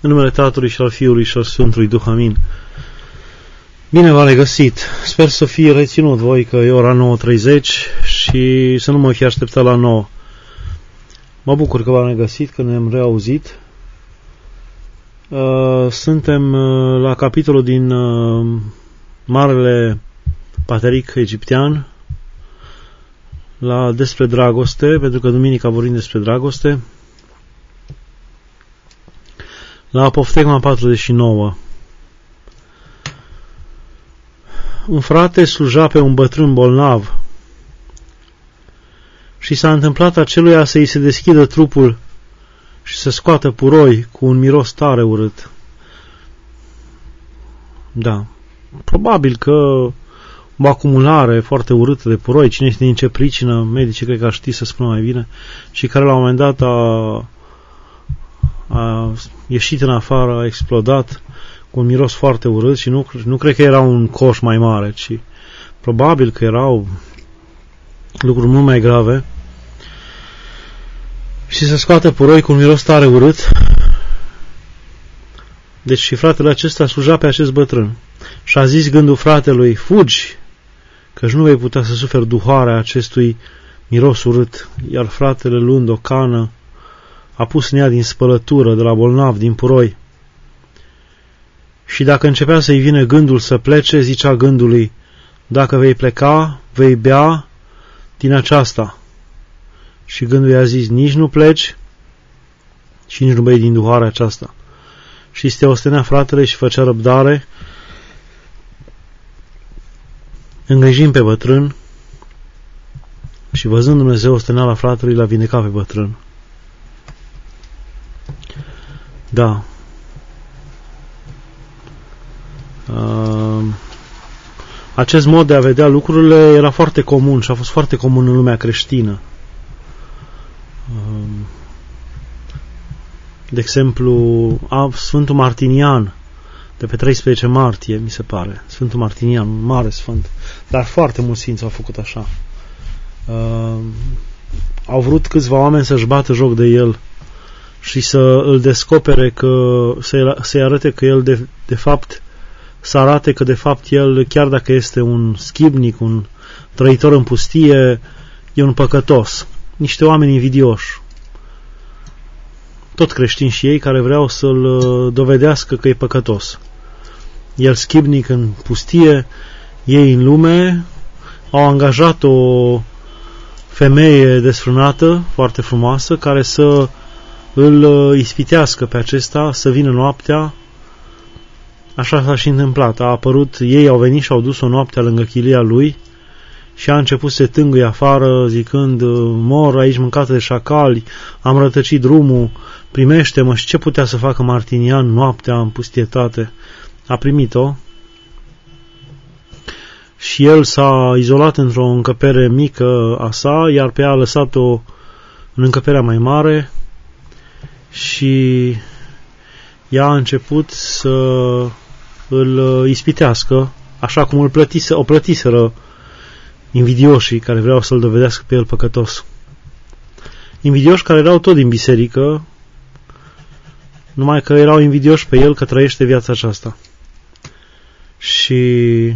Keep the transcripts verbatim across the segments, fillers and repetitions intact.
În numele Tatălui și al Fiului și al Sfântului Duh, amin. Bine v-am regăsit. Sper să fie reținut voi că e ora nouă treizeci și să nu mă fi așteptat la nouă. Mă bucur că v-am regăsit, că ne-am reauzit. Suntem la capitolul din Marele Patriarh Egiptean, la despre dragoste, pentru că duminica vorbim despre dragoste, la Apoftegma patruzeci și nouă. Un frate sluja pe un bătrân bolnav și s-a întâmplat aceluia să îi se deschidă trupul și să scoată puroi cu un miros tare urât. Da, probabil că o acumulare foarte urâtă de puroi, cine știe din ce pricină, medicii cred că ar ști să spună mai bine, și care la un moment dat a, a ieșit în afară, a explodat cu un miros foarte urât și nu, nu cred că era un coș mai mare, ci probabil că erau lucruri mult mai grave. Și se scoate puroi cu un miros tare urât. Deci și fratele acesta sluja pe acest bătrân. Și a zis gândul fratelui: fugi, căci nu vei putea să suferi duhoarea acestui miros urât. Iar fratele, luând o cană, a pus în ea din spălătură de la bolnav, din puroi. Și dacă începea să-i vine gândul să plece, zicea gândului: dacă vei pleca, vei bea din aceasta. Și gândul i-a zis: nici nu pleci și nici nu bei din duhoarea aceasta. Și se ostenea fratele și făcea răbdare, îngrijind pe bătrân, și văzând Dumnezeu osteneala fratelui, l-a vindecat pe bătrân. Da. Uh, acest mod de a vedea lucrurile era foarte comun și a fost foarte comun în lumea creștină. Uh, de exemplu, a, Sfântul Martinian, de pe treisprezece martie, mi se pare, Sfântul Martinian, un mare sfânt, dar foarte mulți sfinți au făcut așa. Uh, au vrut câțiva oameni să-și bată joc de el și să îl descopere, că să-i, să-i arate că el de, de fapt, să arate că de fapt el, chiar dacă este un schibnic, un trăitor în pustie, e un păcătos. Niște oameni invidioși, tot creștini și ei, care vreau să-l dovedească că e păcătos. El schibnic în pustie, ei în lume, au angajat o femeie desfrânată, foarte frumoasă, care să îl ispitească pe acesta, să vină noaptea. Așa s-a și întâmplat. A apărut, ei au venit și au dus-o noaptea lângă chilia lui și a început să se tângâie afară, zicând: mor aici mâncată de șacali, am rătăcit drumul, primește-mă. Și ce putea să facă Martinian noaptea în pustietate? A primit-o și el s-a izolat într-o încăpere mică a sa, iar pe ea a lăsat-o în încăperea mai mare și ea a început să îl ispitească, așa cum îl plătise, o plătiseră invidioșii care vreau să-l dovedească pe el păcătos. Invidioși care erau tot din biserică, numai că erau invidioși pe el că trăiește viața aceasta. Și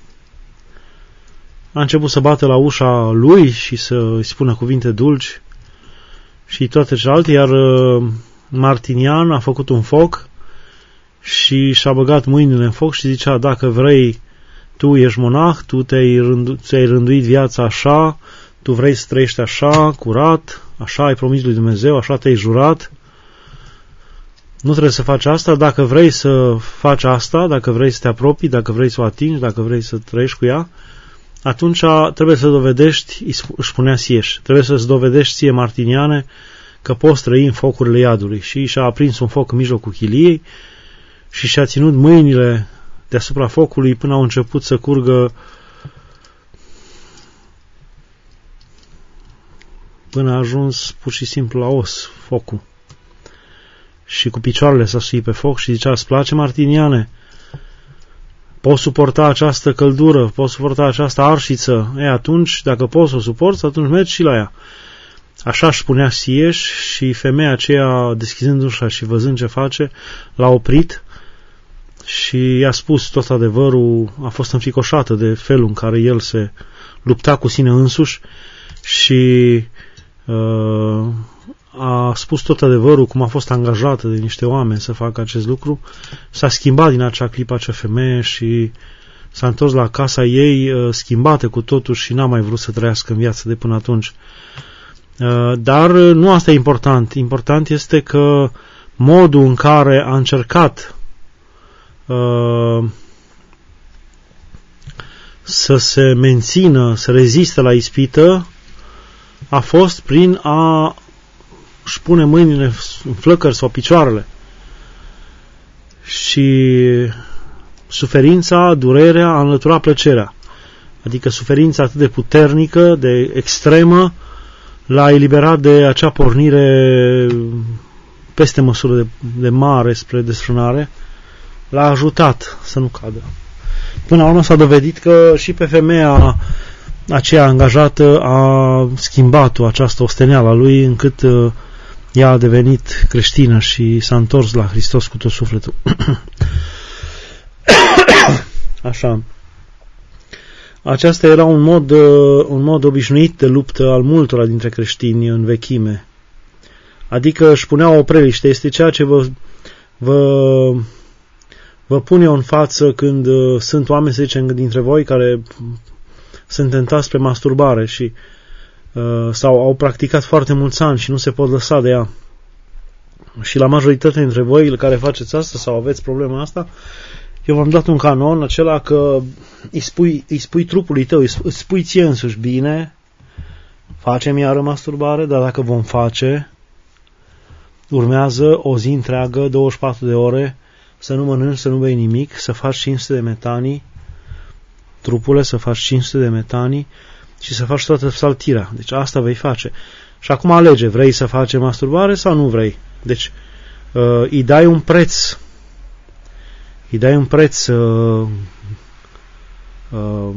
a început să bată la ușa lui și să îi spună cuvinte dulci și toate celelalte, iar Martinian a făcut un foc și și-a băgat mâinile în foc și zicea: dacă vrei, tu ești monah, tu te-ai, rându- ți-ai rânduit viața așa, tu vrei să trăiești așa, curat, așa ai promis lui Dumnezeu, așa te-ai jurat, nu trebuie să faci asta. Dacă vrei să faci asta, dacă vrei să te apropii, dacă vrei să o atingi, dacă vrei să trăiești cu ea, atunci trebuie să dovedești, își spunea Sieș, trebuie să-ți dovedești ție, Martiniane, că poți trăi în focurile iadului. Și și-a aprins un foc în mijlocul chiliei și și-a ținut mâinile deasupra focului până au început să curgă, până a ajuns pur și simplu la os focul. Și cu picioarele s-a suit pe foc și zicea: îți place, Martiniane? Poți suporta această căldură? Poți suporta această arșiță? E, atunci, dacă poți să o suporți, atunci mergi și la ea. Așa își spunea Sieș și femeia aceea, deschizând ușa și văzând ce face, l-a oprit și i-a spus tot adevărul. A fost înfricoșată de felul în care el se lupta cu sine însuși și uh, a spus tot adevărul, cum a fost angajată de niște oameni să facă acest lucru. S-a schimbat din acea clipă acea femeie și s-a întors la casa ei uh, schimbată cu totul și n-a mai vrut să trăiască în viață de până atunci. Uh, dar nu asta e important. Important este că modul în care a încercat uh, să se mențină, să reziste la ispită, a fost prin a își pune mâinile în flăcări sau picioarele. Și suferința, durerea a înlăturat plăcerea. Adică suferința atât de puternică, de extremă, l-a eliberat de acea pornire peste măsură de, de mare spre desfrânare, l-a ajutat să nu cadă. Până la urmă s-a dovedit că și pe femeia aceea angajată a schimbat-o această osteneală a lui, încât uh, ea a devenit creștină și s-a întors la Hristos cu tot sufletul. Așa. Aceasta era un mod, uh, un mod obișnuit de luptă al multora dintre creștini în vechime. Adică își puneau o preliște. Este ceea ce vă, vă, vă pun eu în față când uh, sunt oameni, să zicem, dintre voi care sunt tentați spre masturbare și uh, sau au practicat foarte mulți ani și nu se pot lăsa de ea. Și la majoritatea dintre voi care faceți asta sau aveți problema asta, eu v-am dat un canon, acela că îi spui, îi spui trupului tău, îi spui ție însuși, bine, facem iară masturbare, dar dacă vom face, urmează o zi întreagă, douăzeci și patru de ore, să nu mănânci, să nu bei nimic, să faci cinci sute de metanii, trupule, să faci cinci sute de metanii și să faci toată psaltirea. Deci asta vei face. Și acum alege, vrei să faci masturbare sau nu vrei? Deci uh, îi dai un preț. Îi dai un preț uh, uh,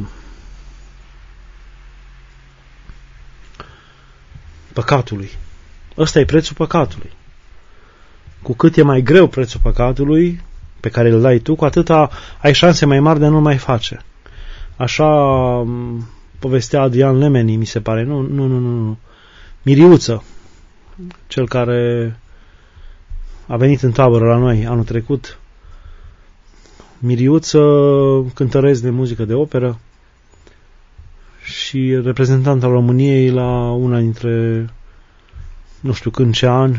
păcatului. Ăsta e prețul păcatului. Cu cât e mai greu prețul păcatului pe care îl dai tu, cu atâta ai șanse mai mari de a nu mai face. Așa povestea Adrian Lemeni, mi se pare. Nu, nu, nu, nu. Miriuță, cel care a venit în tabără la noi anul trecut. Miriuță, cântăresc de muzică de operă și reprezentant al României la una dintre, nu știu când, ce an,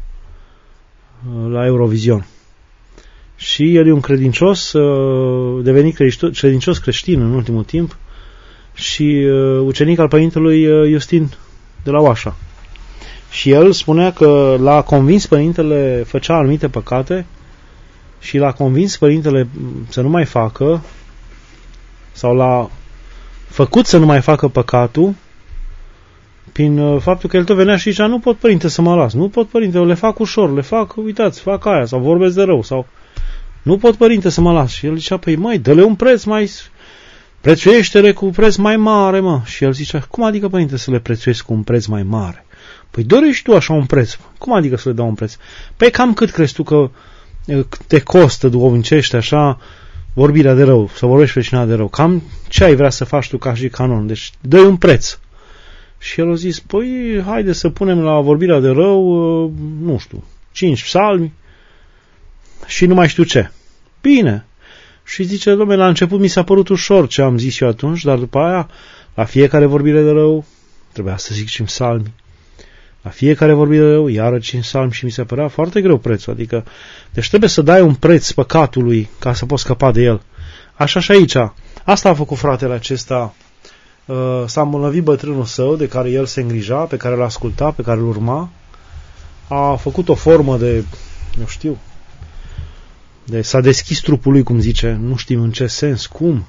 la Eurovision. Și el e un credincios, devenit credincios creștin în ultimul timp și ucenic al părintelui Iustin de la Oașa. Și el spunea că l-a convins părintele, făcea anumite păcate și l-a convins părintele să nu mai facă sau l-a făcut să nu mai facă păcatul prin faptul că el tot venea și zicea, nu pot, părinte, să mă las, nu pot, părinte, eu le fac ușor, le fac, uitați, fac aia, sau vorbesc de rău, sau nu pot, părinte, să mă las. Și el zicea, păi măi, dă-le un preț mai, prețuiește-le cu un preț mai mare, mă. Și el zicea, cum adică, părinte, să le prețuiești cu un preț mai mare? Păi dorești tu așa un preț. Cum adică să le dau un preț? Păi cam cât crezi tu că te costă duhovnicește așa vorbirea de rău, să vorbești pe cineva de rău? Cam ce ai vrea să faci tu ca și canon? Deci dă-i un preț. Și el a zis, păi haide să punem la vorbirea de rău, nu știu, cinci psalmi și nu mai știu ce. Bine. Și zice, dom'le, la început mi s-a părut ușor ce am zis eu atunci, dar după aia, la fiecare vorbire de rău, trebuia să zic cinci psalmi. La fiecare vorbire de rău, iară cinci psalmi și mi se părea foarte greu prețul. Adică, deci trebuie să dai un preț păcatului ca să poți scăpa de el. Așa și aici. Asta a făcut fratele acesta. S-a îmbolnăvit bătrânul său, de care el se îngrija, pe care îl asculta, pe care îl urma. A făcut o formă de, nu știu, de, s-a deschis trupul lui, cum zice, nu știm în ce sens, cum.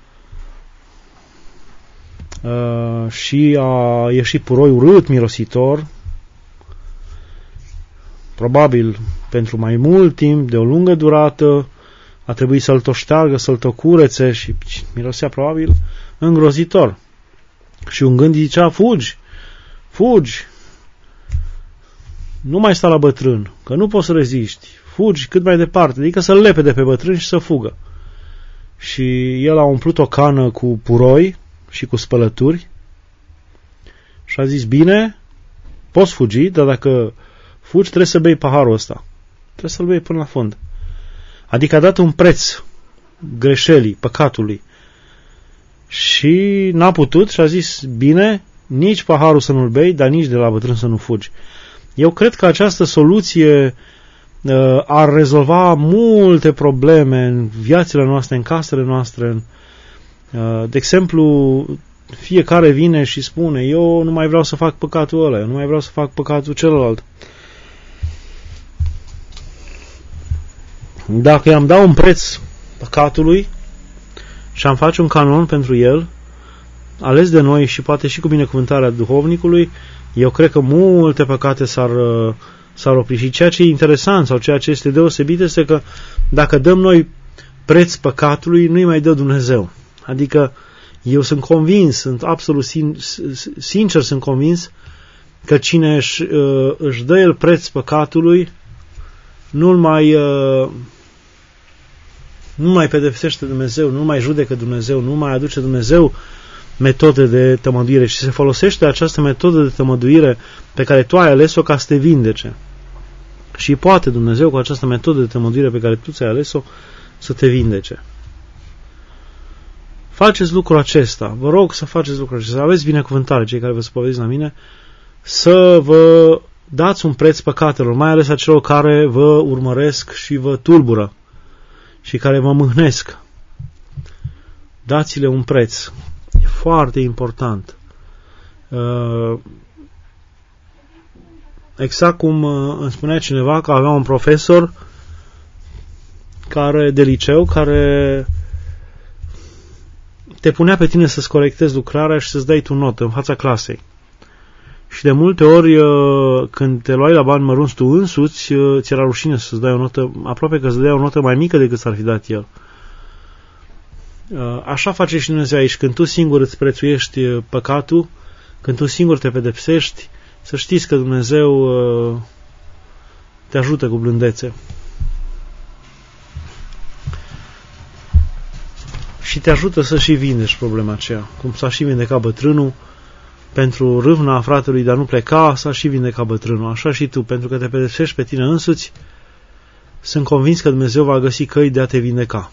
Uh, și a ieșit puroi urât, mirositor, probabil pentru mai mult timp, de o lungă durată, a trebuit să-l toșteargă, să-l tocurețe și mirosea probabil îngrozitor. Și un gând zicea, fugi, fugi, nu mai sta la bătrân, că nu poți să reziști, fugi cât mai departe, adică să-l lepe de pe bătrân și să fugă. Și el a umplut o cană cu puroi și cu spălături și a zis, bine, poți fugi, dar dacă fugi trebuie să bei paharul ăsta. Trebuie să-l bei până la fund. Adică a dat un preț greșelii, păcatului. Și n-a putut și a zis, bine, nici paharul să nu-l bei, dar nici de la bătrân să nu fugi. Eu cred că această soluție uh, ar rezolva multe probleme în viațile noastre, în casele noastre. În, uh, de exemplu, fiecare vine și spune, eu nu mai vreau să fac păcatul ăla, eu nu mai vreau să fac păcatul celălalt. Dacă i-am dat un preț păcatului și am face un canon pentru el, ales de noi și poate și cu binecuvântarea duhovnicului, eu cred că multe păcate s-ar, s-ar opri. Și ceea ce e interesant sau ceea ce este deosebit este că dacă dăm noi preț păcatului, nu-i mai dă Dumnezeu. Adică eu sunt convins, sunt absolut sin, sincer sunt convins că cine își, își dă el preț păcatului, nu-l mai nu mai pedepsește Dumnezeu, nu mai judecă Dumnezeu, nu mai aduce Dumnezeu metode de tămăduire și se folosește această metodă de tămăduire pe care tu ai ales-o ca să te vindece. Și poate Dumnezeu cu această metodă de tămăduire pe care tu ți-ai ales-o să te vindece. Faceți lucrul acesta, vă rog să faceți lucrul acesta, aveți binecuvântare cei care vă spovedeți la mine, să vă dați un preț păcatelor, mai ales acelor care vă urmăresc și vă tulbură și care vă mâhnesc. Dați-le un preț. E foarte important. Exact cum îmi spunea cineva că avea un profesor care, de liceu care te punea pe tine să-ți corectezi lucrarea și să-ți dai tu notă în fața clasei. Și de multe ori, când te luai la bani mărunți tu însuți, ți era rușine să-ți dai o notă, aproape că îți dădea o notă mai mică decât s-ar fi dat el. Așa face și Dumnezeu aici. Când tu singur îți prețuiești păcatul, când tu singur te pedepsești, să știți că Dumnezeu te ajută cu blândețe. Și te ajută să și vindești problema aceea. Cum s-a și vindecat bătrânul, pentru râvna fratelui de a nu pleca, s-a și vindecat bătrânul. Așa și tu, pentru că te pedepsești pe tine însuți, sunt convins că Dumnezeu va găsi căi de a te vindeca.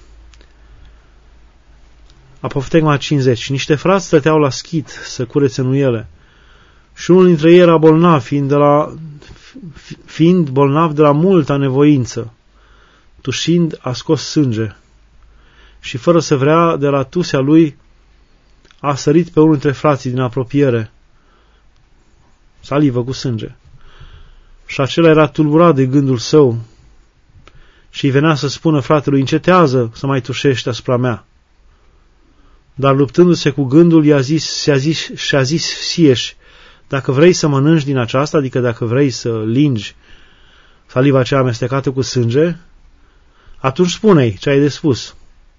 Apoftegma cincizeci. Niște frați stăteau la schit să curețe nuiele și unul dintre ei era bolnav, fiind, de la, fiind bolnav de la multă nevoință. Tușind, a scos sânge și fără să vrea, de la tusea lui, a sărit pe unul dintre frații din apropiere, salivă cu sânge. Și acela era tulburat de gândul său și îi venea să spună fratelui, încetează să mai tușești asupra mea. Dar luptându-se cu gândul, i-a zis, și-a zis, și-a zis sieși, dacă vrei să mănânci din aceasta, adică dacă vrei să lingi saliva aceea amestecată cu sânge, atunci spune-i ce ai de spus.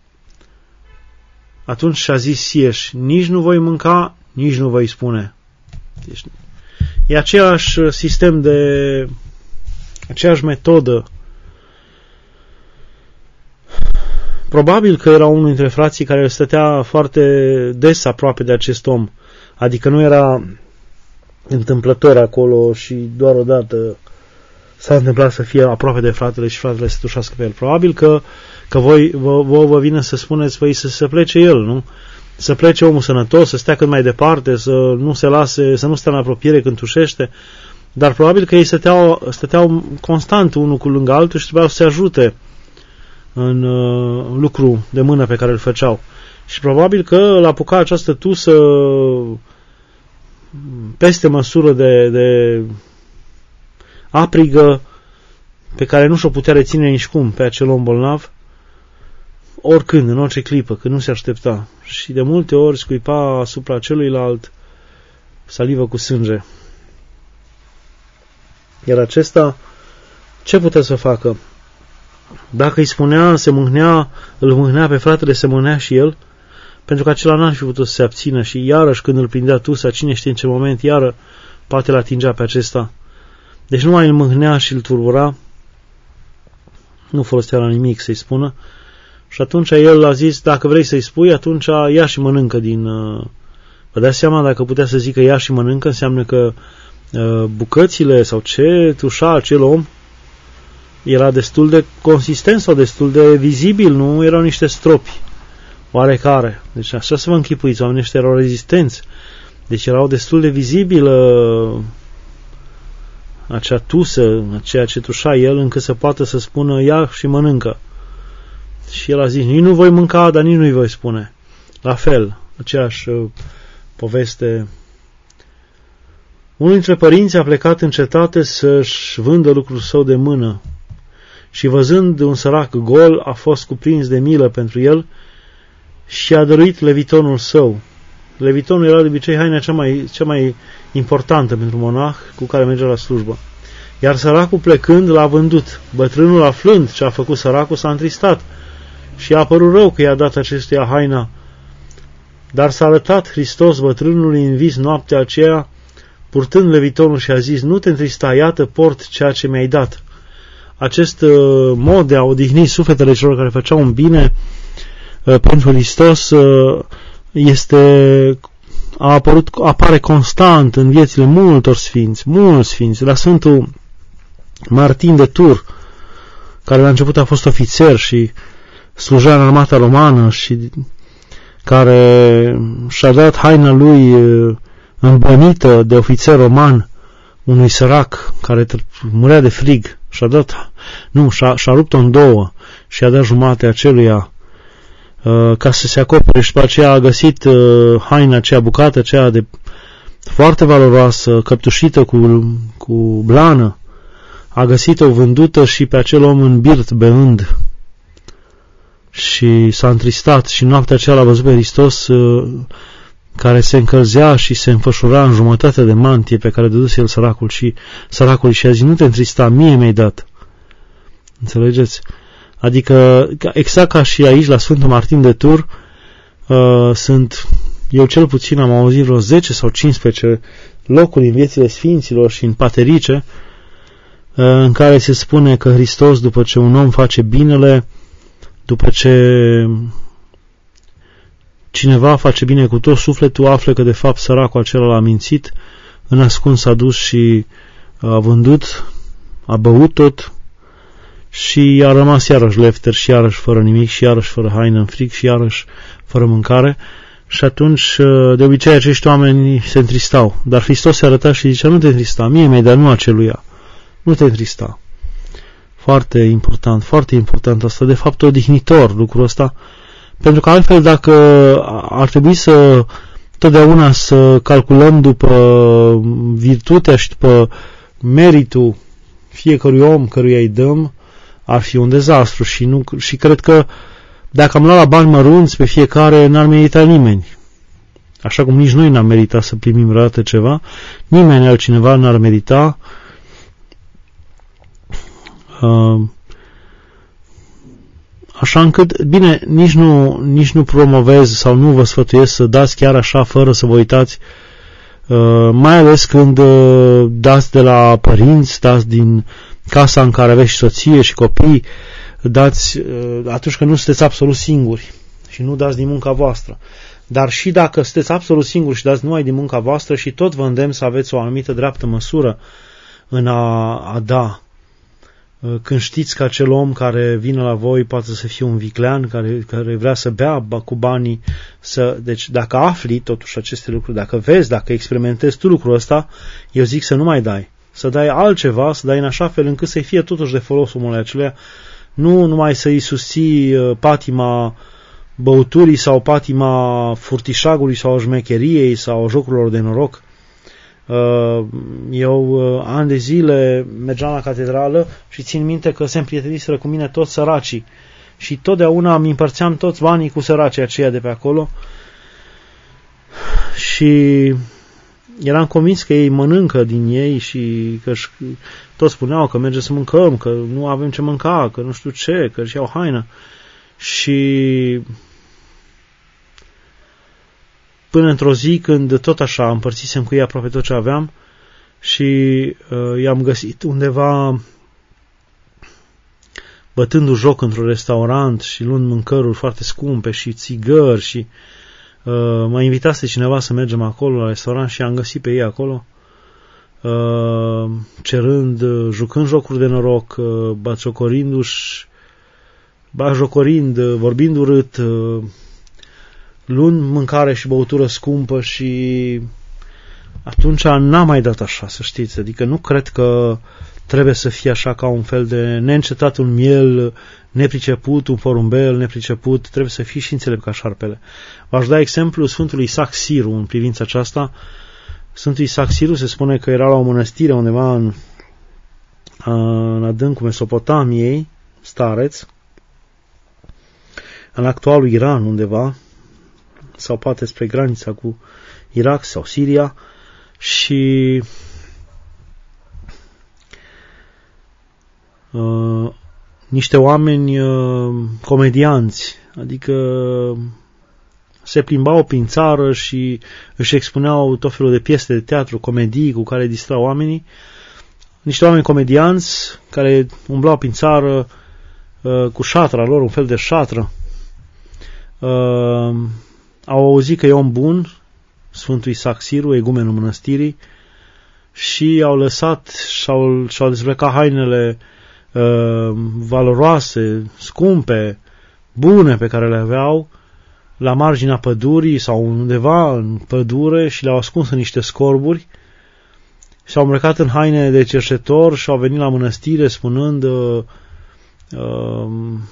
Atunci și-a zis sieși, nici nu voi mânca, nici nu voi spune. Deci, e aceeași sistem de, aceeași metodă. Probabil că era unul dintre frații care stătea foarte des aproape de acest om. Adică nu era întâmplător acolo și doar odată s-a întâmplat să fie aproape de fratele și fratele să tușească pe el. Probabil că, că voi vă, vă, vă vine să spuneți voi să se plece el, nu? Să plece omul sănătos, să stea cât mai departe, să nu se lase, să nu stea în apropiere când tușește. Dar probabil că ei stăteau, stăteau constant unul cu lângă altul și trebuiau să se ajute în uh, lucru de mână pe care îl făceau. Și probabil că l-a apucat această tusă peste măsură de, de aprigă pe care nu și-o putea reține nici cum pe acel om bolnav, oricând, în orice clipă, când nu se aștepta. Și de multe ori scuipa asupra celuilalt salivă cu sânge. Iar acesta ce putea să facă? Dacă îi spunea, se mâhnea, îl mâhnea pe fratele, se mâhnea și el, pentru că acela n-ar fi putut să se abțină și iarăși când îl prindea tusa, cine știe în ce moment, iară poate l-atingea pe acesta. Deci nu mai îl mâhnea și îl turbura, nu folosea la nimic să-i spună. Și atunci el a zis, dacă vrei să-i spui, atunci ia și mănâncă din... Vă dați seama, dacă putea să zică ia și mănâncă, înseamnă că bucățile sau ce tușa acel om era destul de consistent sau destul de vizibil, nu erau niște stropi oarecare. Deci așa să vă închipuiți, oamenii ăștia erau rezistenți. Deci erau destul de vizibilă acea tusă, ceea ce tușa el, încât să poată să spună ia și mănâncă. Și el a zis, nici nu voi mânca, dar nici nu-i voi spune. La fel, aceeași uh, poveste. Unul dintre părinți a plecat în cetate să-și vândă lucrul său de mână și văzând un sărac gol, a fost cuprins de milă pentru el și a dăruit levitonul său. Levitonul era de obicei haina cea mai, cea mai importantă pentru monah cu care mergea la slujbă. Iar săracul plecând l-a vândut. Bătrânul, aflând ce a făcut săracul, s-a întristat și a părut rău că i-a dat acestuia haina. Dar s-a arătat Hristos bătrânului în vis noaptea aceea, purtând levitonul și a zis, nu te întrista, iată, port ceea ce mi-ai dat. Acest uh, mod de a odihni sufletele celor care făceau un bine uh, pentru Hristos uh, este, a apărut, apare constant în viețile multor sfinți, mulți sfinți. La Sfântul Martin de Tours, care la început a fost ofițer și slujea în armata romană și care și-a dat haina lui îmbănită de ofițer roman unui sărac care murea de frig, și-a dat, nu, și-a, și-a rupt-o în două și a dat jumate aceluia uh, ca să se acopere și pe aceea a găsit uh, haina aceea, bucată aceea de foarte valoroasă, căptușită cu, cu blană, a găsit-o vândută și pe acel om în birt beând și s-a întristat și noaptea aceea l-a văzut pe Hristos uh, care se încălzea și se înfășura în jumătate de mantie pe care dăduse el săracul și săracul și a zis, nu te întrista, mie mi-ai dat. Înțelegeți? Adică, exact ca și aici, la Sfântul Martin de Tours, uh, sunt, eu cel puțin am auzit vreo zece sau cincisprezece locuri în viețile sfinților și în paterice, uh, în care se spune că Hristos, după ce un om face binele, după ce cineva face bine cu tot sufletul, află că de fapt săracul acela l-a mințit, în ascuns s-a dus și a vândut, a băut tot și a rămas iarăși lefter și iarăși fără nimic și iarăși fără haină în frig și iarăși fără mâncare. Și atunci, de obicei, acești oameni se întristau. Dar Hristos se arăta și zicea, nu te întrista, mie mi-ai, dar nu aceluia. Nu te întrista. Foarte important, foarte important asta. De fapt, odihnitor lucrul ăsta. Pentru că altfel, dacă ar trebui să totdeauna să calculăm după virtutea și după meritul fiecărui om căruia îi dăm, ar fi un dezastru. Și, nu, și cred că dacă am luat la bani mărunți pe fiecare, n-ar merita nimeni. Așa cum nici noi n-am meritat să primim vreodată ceva, nimeni altcineva n-ar merita. Uh, Așa încât, bine, nici nu, nici nu promovez sau nu vă sfătuiesc să dați chiar așa fără să vă uitați, uh, mai ales când uh, dați de la părinți, dați din casa în care aveți și soție și copii, dați uh, atunci când nu sunteți absolut singuri și nu dați din munca voastră. Dar și dacă sunteți absolut singuri și dați numai din munca voastră și tot vă îndemn să aveți o anumită dreaptă măsură în a, a da. Când știți că acel om care vine la voi poate să fie un viclean care, care vrea să bea cu banii, să, deci dacă afli totuși aceste lucruri, dacă vezi, dacă experimentezi tu lucrul ăsta, eu zic să nu mai dai, să dai altceva, să dai în așa fel încât să-i fie totuși de folos omului acelea, nu numai să-i susții patima băuturii sau patima furtișagului sau șmecheriei sau jocurilor de noroc. Eu ani de zile mergeam la catedrală și țin minte că se împrieteniseră cu mine toți săracii și totdeauna îmi împărțeam toți banii cu săracii aceia de pe acolo și eram convins că ei mănâncă din ei și că toți spuneau că merge să mâncăm, că nu avem ce mânca, că nu știu ce, că își iau haină și până într-o zi când tot așa împărțisem cu ei aproape tot ce aveam și uh, i-am găsit undeva bătându joc într-un restaurant și luând mâncăruri foarte scumpe și țigări și uh, m-a invitat cineva să mergem acolo la restaurant și am găsit pe ei acolo uh, cerând, uh, jucând jocuri de noroc, uh, batjocorindu-și, batjocorind, uh, vorbind urât, uh, luând mâncare și băutură scumpă și atunci n-am mai dat așa, să știți, adică nu cred că trebuie să fie așa ca un fel de neîncetat un miel nepriceput, un porumbel nepriceput, trebuie să fii și înțelept ca șarpele. V-aș da exemplu Sfântului Isaac Siru în privința aceasta. Sfântul Isaac Siru se spune că era la o mănăstire undeva în, în adâncul Mesopotamiei, stareț, în actualul Iran undeva, sau poate spre granița cu Irak sau Siria, și uh, niște oameni uh, comedianți, adică se plimbau prin țară și își expuneau tot felul de piese de teatru, comedii cu care distrau oamenii. Niște oameni comedianți care umblau prin țară uh, cu șatra lor, un fel de șatră. Uh, au auzit că e om bun, Sfântul Isaac Siru, egumenul mănăstirii, și au lăsat și-au, și-au dezbrăcat hainele uh, valoroase, scumpe, bune pe care le aveau la marginea pădurii sau undeva în pădure și le-au ascuns în niște scorburi și s-au îmbrăcat în haine de cerșetor și au venit la mănăstire spunând uh, uh,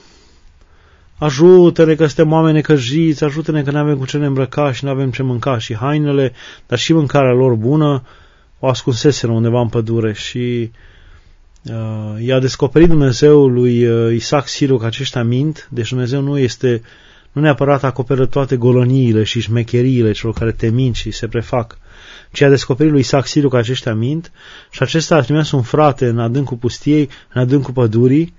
ajută-ne că suntem oameni necăjiți, ajută-ne că nu avem cu ce ne îmbrăca și nu avem ce mânca, și hainele, dar și mâncarea lor bună o ascunseseră undeva în pădure. Și uh, i-a descoperit Dumnezeu lui uh, Isaac Siru că aceștia mint. Deci Dumnezeu nu este, nu neapărat acoperă toate goloniile și șmecheriile celor care te mint și se prefac, ci a descoperit lui Isaac Siru că aceștia mint, și acesta a trimis un frate în adâncul pustiei, în adâncul pădurii,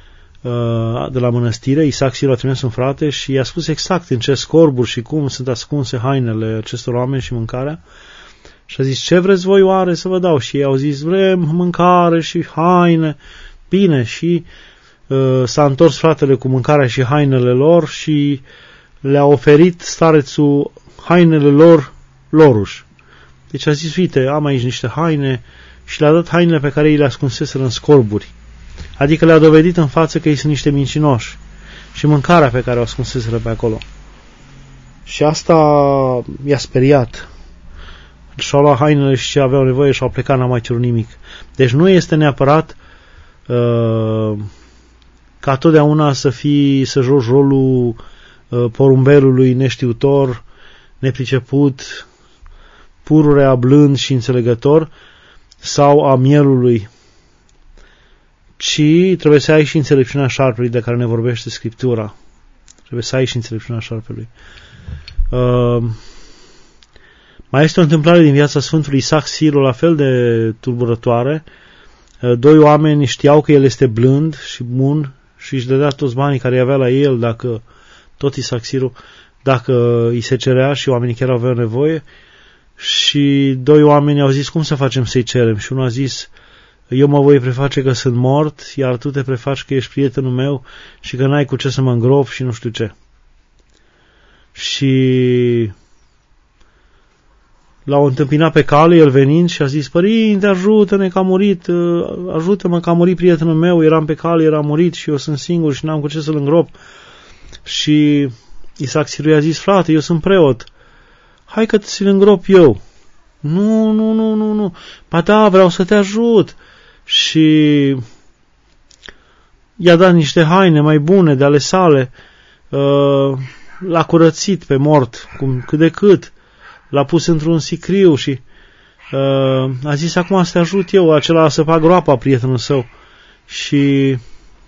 de la mănăstire. Isaac Siru a trimis un frate și i-a spus exact în ce scorburi și cum sunt ascunse hainele acestor oameni și mâncarea. Și a zis: ce vreți voi oare să vă dau? Și ei au zis: vrem mâncare și haine. Bine, și uh, s-a întors fratele cu mâncarea și hainele lor și le-a oferit starețul hainele lor loruși. Deci a zis: uite, am aici niște haine, și le-a dat hainele pe care ei le ascunseseră în scorburi. Adică le-a dovedit în față că ei sunt niște mincinoși, și mâncarea pe care o ascunseseră pe acolo. Și asta i-a speriat. Și-au luat hainele și ce aveau nevoie și au plecat, n-au mai cerut nimic. Deci nu este neapărat uh, ca totdeauna să fii, să joci rolul uh, porumbelului neștiutor, nepriceput, pururea blând și înțelegător, sau a mielului, ci trebuie să ai și înțelepciunea șarpelui de care ne vorbește Scriptura. Trebuie să ai și înțelepciunea șarpelui. Uh, mai este o întâmplare din viața Sfântului Isaac Siru, la fel de tulburătoare. Uh, doi oameni știau că el este blând și bun și își dădea toți banii care îi avea la el, dacă tot Isaac Siru, dacă îi se cerea, și oamenii chiar aveau nevoie. Și doi oameni au zis: cum să facem să-i cerem? Și unul a zis: eu mă voi preface că sunt mort, iar tu te prefaci că ești prietenul meu și că n-ai cu ce să mă îngrop și nu știu ce. Și l-au întâmpinat pe cale, el venind, și a zis: părinte, ajută-ne că a murit, ajută-mă că a murit prietenul meu, eram pe cale, era murit și eu sunt singur și n-am cu ce să-l îngrop. Și Isaac Siru i-a zis: frate, eu sunt preot, hai că ți-l îngrop eu. Nu, nu, nu, nu, nu. Ba da, vreau să te ajut. Și i-a dat niște haine mai bune de ale sale. Uh, l-a curățit pe mort, cum, cât de cât. L-a pus într-un sicriu și uh, a zis: acum să te ajut eu. Acela a săpat groapa, prietenul său. Și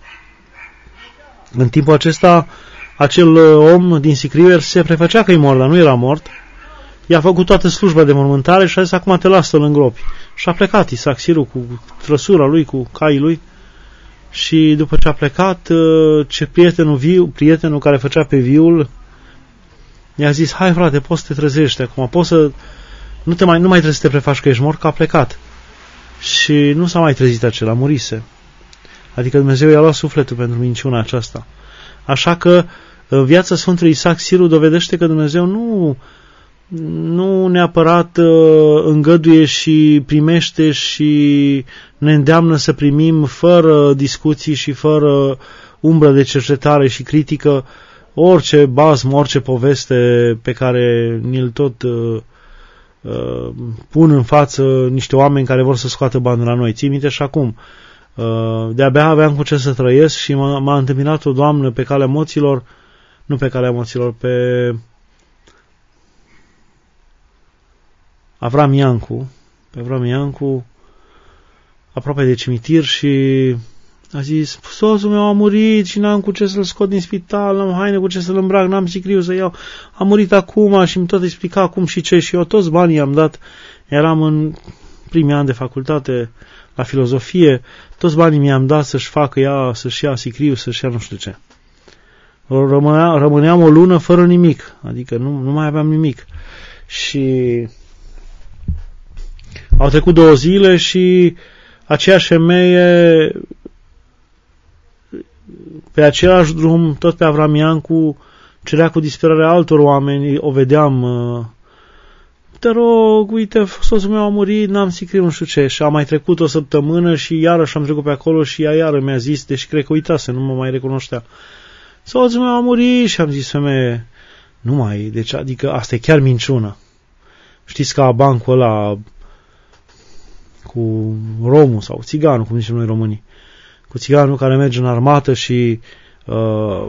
în timpul acesta, acel om din sicriu se prefăcea că e mort, dar nu era mort. I-a făcut toată slujba de mormântare și a zis: acum te las să-l îngropi. Și a plecat Isaac Siru cu trăsura lui, cu caii lui. Și după ce a plecat, ce prietenul viu, prietenul care făcea pe viul, i-a zis: hai frate, poți să te trezești acum, poți să, nu, te mai, nu mai trebuie să te prefaci că ești mort, că a plecat. și nu s-a mai trezit acela, murise. Adică Dumnezeu i-a luat sufletul pentru minciuna aceasta. Așa că viața Sfântului Isaac Siru dovedește că Dumnezeu nu, nu neapărat uh, îngăduie și primește și ne îndeamnă să primim fără discuții și fără umbră de cercetare și critică orice bazm, orice poveste pe care ni-l tot uh, uh, pun în față niște oameni care vor să scoată bani la noi. Ții minte și acum. Uh, de-abia aveam cu ce să trăiesc și m-a, m-a întâmpinat o doamnă pe calea moților, nu pe calea moților, pe Avram Iancu, pe Avram Iancu, aproape de cimitir, și a zis: soțul meu a murit și n-am cu ce să-l scot din spital, n-am haine cu ce să-l îmbrac, n-am sicriu să iau, a murit acum, și mi tot explica cum și ce, și eu toți banii am dat, eram în primii ani de facultate la filozofie, toți banii mi-am dat să-și facă ea, să-și ia sicriu, să-și ia nu știu ce. Rămânea, rămâneam o lună fără nimic, adică nu, nu mai aveam nimic. Și au trecut două zile și aceeași femeie, pe același drum, tot pe Avram Iancu, cerea cu disperare altor oameni, o vedeam: te rog, uite, soțul meu a murit, n-am sicriu, nu știu ce. Și a mai trecut o săptămână și iarăși am trecut pe acolo și ea iară mi-a zis, deși cred că uitase, nu mă mai recunoștea: soțul meu a murit. Și am zis: femeie, nu mai, deci, adică asta e chiar minciună. Știți, ca bancul ăla cu romul sau țiganul, cum zicem noi românii, cu țiganul care merge în armată și uh,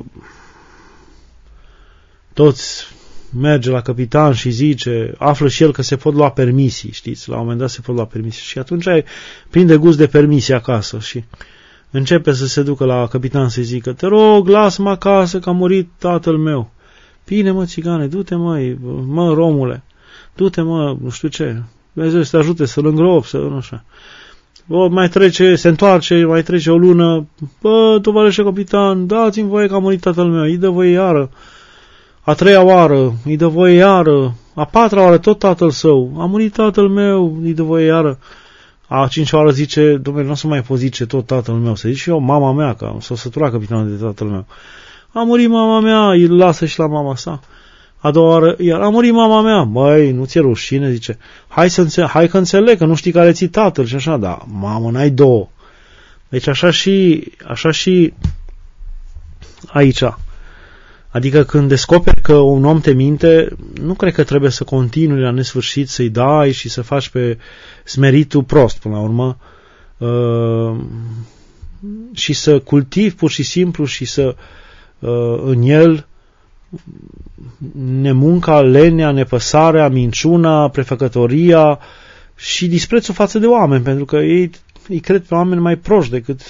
toți merge la capitan și zice, află și el că se pot lua permisii, știți, la un moment dat se pot lua permisii, și atunci ai, prinde gust de permisii acasă și începe să se ducă la capitan să zică: te rog, lasă-mă acasă că a murit tatăl meu. Bine, mă, țigane, du-te, măi, mă, romule, du-te, mă, nu știu ce, Dumnezeu să te ajute să-l îngrop, să nu știu. Bă, mai trece, se întoarce, mai trece o lună: bă, tovarășe capitan, dați-mi voie că a murit tatăl meu, îi dă voie iară. A treia oară, îi dă voie iară. A patra oară, tot tatăl său: a murit tatăl meu, îi dă voie iară. A cincea oară zice: dom'le, nu o să mai pot zice tot tatăl meu, să zic și eu mama mea, că s-o sătura capitanul de tatăl meu. A murit mama mea, îi lasă și la mama sa. A doua oară, iar a murit mama mea. Băi, nu ți-e rușine? Zice: hai, să înțeleg, hai că înțeleg, că nu știi care ți tatăl și așa. Da, mamă, n-ai două. Deci așa și, așa și aici. Adică când descoperi că un om te minte, nu cred că trebuie să continui la nesfârșit să-i dai și să faci pe smeritul prost, până la urmă, uh, și să cultivi pur și simplu și să uh, în el nemunca, lenea, nepăsarea, minciuna, prefăcătoria și disprețul față de oameni, pentru că ei îi cred pe oameni mai proști decât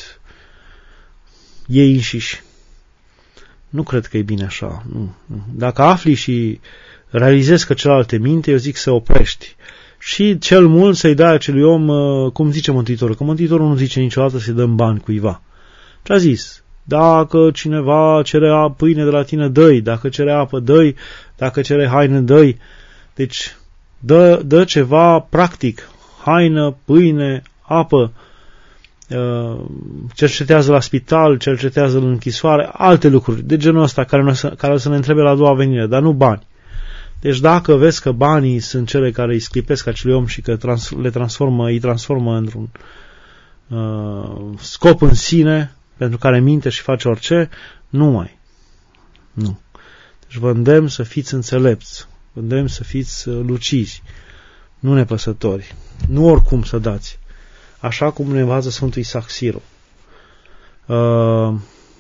ei înșiși. Nu cred că e bine așa. Nu. Dacă afli și realizezi că celălalt te minte, eu zic să oprești. Și cel mult să-i dai acelui om, cum zice Mântuitorul, că Mântuitorul nu zice niciodată să-i dăm bani cuiva. Ce a zis? Dacă cineva cere pâine de la tine, dă-i. Dacă cere apă, dă-i. Dacă cere haine, dă-i. Deci, dă, dă ceva practic. Haină, pâine, apă. Cercetează la spital, cercetează în închisoare, alte lucruri de genul ăsta care, nu, care o să ne întrebe la a doua venire, dar nu bani. Deci dacă vezi că banii sunt cele care îi sclipesc acelui om și că trans, le transformă, îi transformă într-un uh, scop în sine pentru care minte și face orice, nu mai. Nu. Deci vă îndemn să fiți înțelepți, vă îndemn să fiți lucizi, nu nepăsători, nu oricum să dați. Așa cum ne învață Sfântul Isaac Siru. Uh,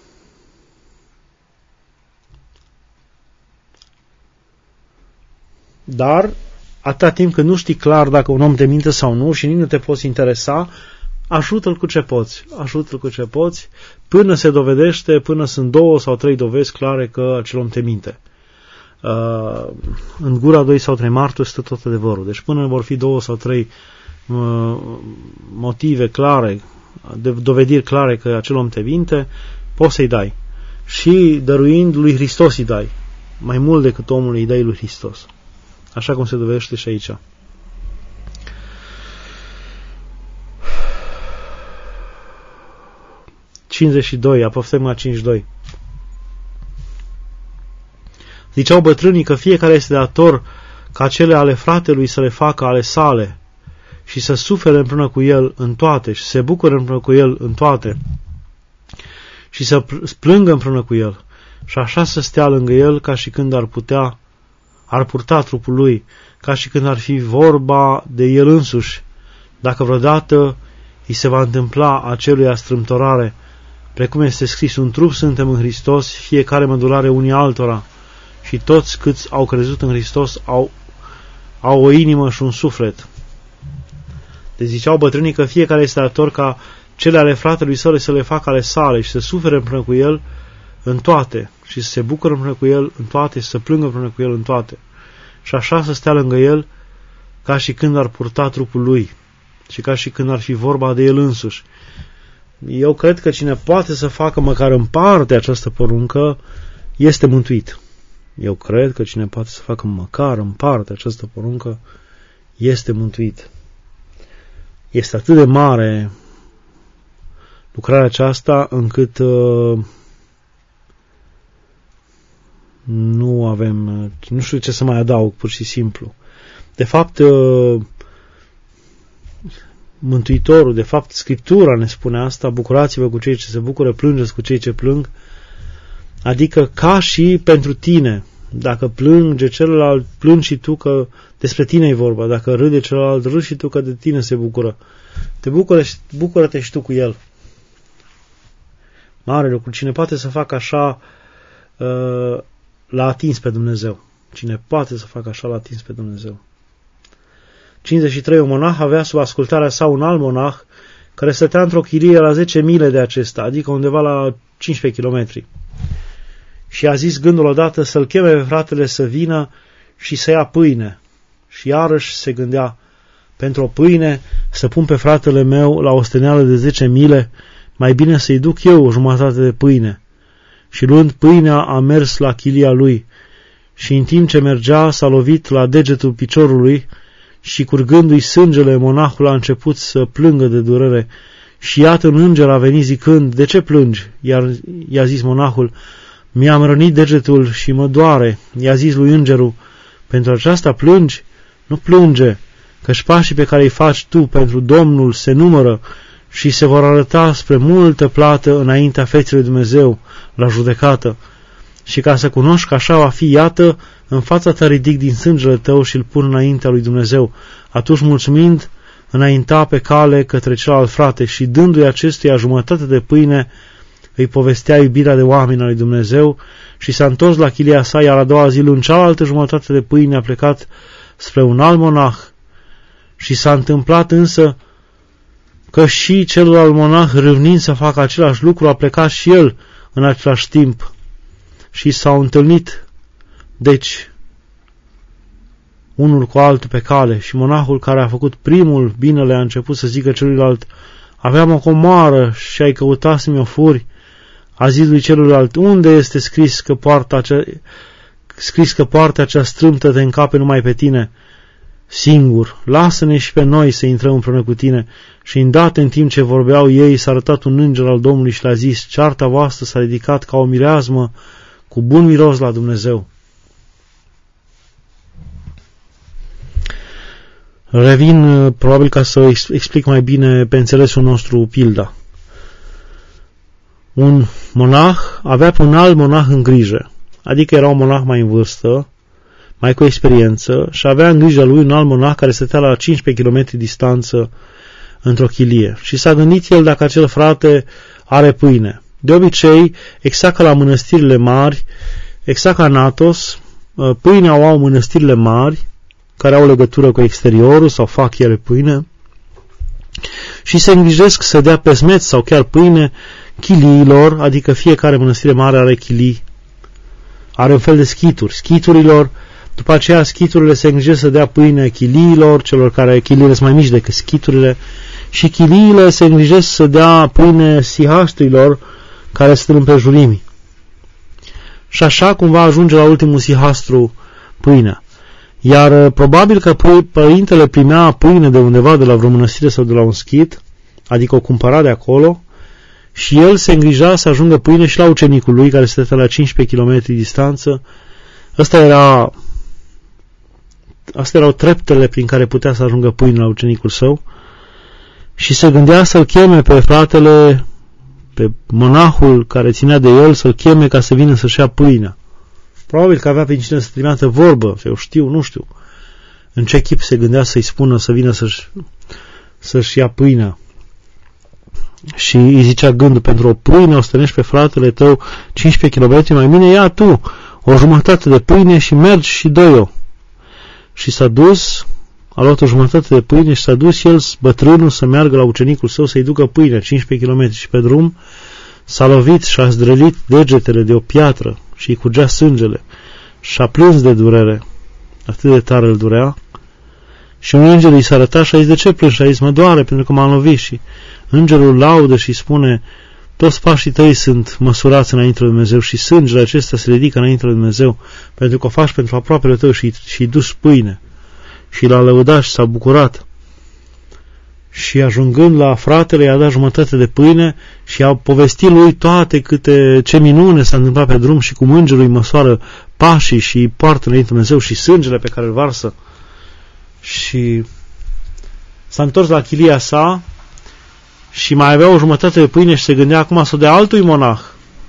dar, atâta timp când nu știi clar dacă un om te minte sau nu și nici nu te poți interesa, ajută-l cu ce poți. Ajută-l cu ce poți până se dovedește, până sunt două sau trei dovezi clare că acel om te minte. Uh, în gura doi sau trei martori stă tot adevărul. Deci până vor fi două sau trei motive clare, de dovediri clare că acel om te minte, poți să-i dai. Și dăruind lui Hristos îi dai. Mai mult decât omului îi dai lui Hristos. Așa cum se dovedește și aici. cincizeci și doi, Apoftegma cincizeci și doi. Ziceau bătrânii că fiecare este dator ca cele ale fratelui să le facă ale sale și să sufere împreună cu el în toate și să se bucure împreună cu el în toate și să plângă împreună cu el și așa să stea lângă el ca și când ar putea, ar purta trupul lui, ca și când ar fi vorba de el însuși, dacă vreodată îi se va întâmpla acelui strâmtorare, precum este scris, un trup suntem în Hristos, fiecare mădulare unii altora, și toți câți au crezut în Hristos au, au o inimă și un suflet. Deci ziceau bătrânii că fiecare este dator ca cele ale fratelui său să le facă ale sale și să sufere împreună cu el în toate și să se bucure împreună cu el în toate și să plângă împreună cu el în toate. Și așa să stea lângă el ca și când ar purta trupul lui și ca și când ar fi vorba de el însuși. Eu cred că cine poate să facă măcar în parte această poruncă este mântuit. Eu cred că cine poate să facă măcar în parte această poruncă este mântuit. Este atât de mare lucrarea aceasta încât uh, nu avem, nu știu ce să mai adaug, pur și simplu. De fapt, uh, Mântuitorul, de fapt, Scriptura ne spune asta, bucurați-vă cu cei ce se bucură, plângeți cu cei ce plâng, adică ca și pentru tine. Dacă plânge celălalt, plângi și tu, că despre tine e vorba. Dacă râde celălalt, râzi și tu, că de tine se bucură. Te bucură, bucură-te și tu cu el. Mare lucru. Cine poate să facă așa, uh, l-a atins pe Dumnezeu. Cine poate să facă așa, l-a atins pe Dumnezeu. cincizeci și trei. Un monah avea sub ascultarea sa un alt monah care stătea într-o chilie la zece mile de acesta, adică undeva la cincisprezece kilometri. Și a zis gândul odată să-l cheme pe fratele să vină și să ia pâine. Și iarăși se gândea, pentru o pâine să pun pe fratele meu la o steneală de zece mile, mai bine să-i duc eu o jumătate de pâine. Și luând pâinea a mers la chilia lui și în timp ce mergea s-a lovit la degetul piciorului și curgându-i sângele, monahul a început să plângă de durere. Și iată un înger a venit zicând, de ce plângi? Iar i-a zis monahul, mi-am rănit degetul și mă doare. I-a zis lui îngerul, pentru aceasta plângi? Nu plânge, căci pașii pe care îi faci tu pentru Domnul se numără și se vor arăta spre multă plată înaintea feței lui Dumnezeu la judecată. Și ca să cunoști că așa va fi, iată, în fața ta ridic din sângele tău și îl pun înaintea lui Dumnezeu. Atunci, mulțumind, înainta pe cale către celălalt frate și dându-i acestuia jumătate de pâine, îi povestea iubirea de oameni a lui Dumnezeu și s-a întors la chilia sa, iar a doua zi, luând cealaltă jumătate de pâine, a plecat spre un alt monah. Și s-a întâmplat însă că și celălalt monah, râvnind să facă același lucru, a plecat și el în același timp. Și s-au întâlnit, deci, unul cu altul pe cale și monahul care a făcut primul binele a început să zică celuilalt, aveam o comoară și ai căutat să mi-o furi. A zis lui celuilalt, unde este scris că poarta acea, scris că poarta acea strâmtă te încape numai pe tine? Singur, lasă-ne și pe noi să intrăm împreună cu tine. Și îndată, în timp ce vorbeau ei, s-a arătat un înger al Domnului și le-a zis, cearta voastră s-a ridicat ca o mireasmă cu bun miros la Dumnezeu. Revin, probabil ca să explic mai bine pe înțelesul nostru pilda. Un monah avea pe un alt monah în grijă, adică era un monah mai în vârstă, mai cu experiență, și avea în grijă lui un alt monah care stătea la cincisprezece kilometri distanță într-o chilie. Și s-a gândit el dacă acel frate are pâine. De obicei, exact ca la mănăstirile mari, exact ca în Athos, pâinea o au mănăstirile mari, care au legătură cu exteriorul sau fac ele pâine, și se îngrijesc să dea pesmeți sau chiar pâine chiliilor, adică fiecare mănăstire mare are chilii, are un fel de schituri, schiturilor, după aceea schiturile se îngrijesc să dea pâine chiliilor, celor care chiliile sunt mai mici decât schiturile, și chiliile se îngrijesc să dea pâine sihastrilor care sunt împrejurimii. Și așa cumva ajunge la ultimul sihastru pâinea. Iar probabil că părintele primea pâine de undeva, de la vreo mănăstire sau de la un schit, adică o cumpăra de acolo, Și el se îngrija să ajungă pâine și la ucenicul lui, care stătea la cincisprezece kilometri distanță. Asta era, astea erau treptele prin care putea să ajungă pâine la ucenicul său. Și se gândea să-l cheme pe fratele, pe monahul care ținea de el, să-l cheme ca să vină să-și ia pâinea. Probabil că avea pe cine să trimită vorbă, eu știu, nu știu în ce chip se gândea să-i spună să vină să-și, să-și ia pâinea. Și îi zicea gândul, pentru o pâine o stănești pe fratele tău cincisprezece kilometri, mai bine ia tu o jumătate de pâine și mergi și dă-i-o. Și s-a dus, a luat o jumătate de pâine și s-a dus el, bătrânul, să meargă la ucenicul său să-i ducă pâinea, cincisprezece kilometri, și pe drum s-a lovit și a zdrălit degetele de o piatră și îi curgea sângele și a plâns de durere, atât de tare îl durea. Și un înger îi s-a arătat și a zis, de ce plângi? Și a zis, mă doare pentru că m-am lovit. Și îngerul laudă și spune, toți pașii tăi sunt măsurați înainte lui Dumnezeu și sângele acesta se ridică înainte lui Dumnezeu, pentru că o faci pentru aproapele tău și îi duci pâine. Și l-a lăudat și s-a bucurat. Și ajungând la fratele, i-a dat jumătate de pâine și a povestit lui toate câte ce minune s-a întâmplat pe drum și cum îngerul îi măsoară pașii și îi poartă înainte Dumnezeu și sângele pe care îl varsă. Și s-a întors la chilia sa și mai avea o jumătate de pâine și se gândea acum să o dea altui monah,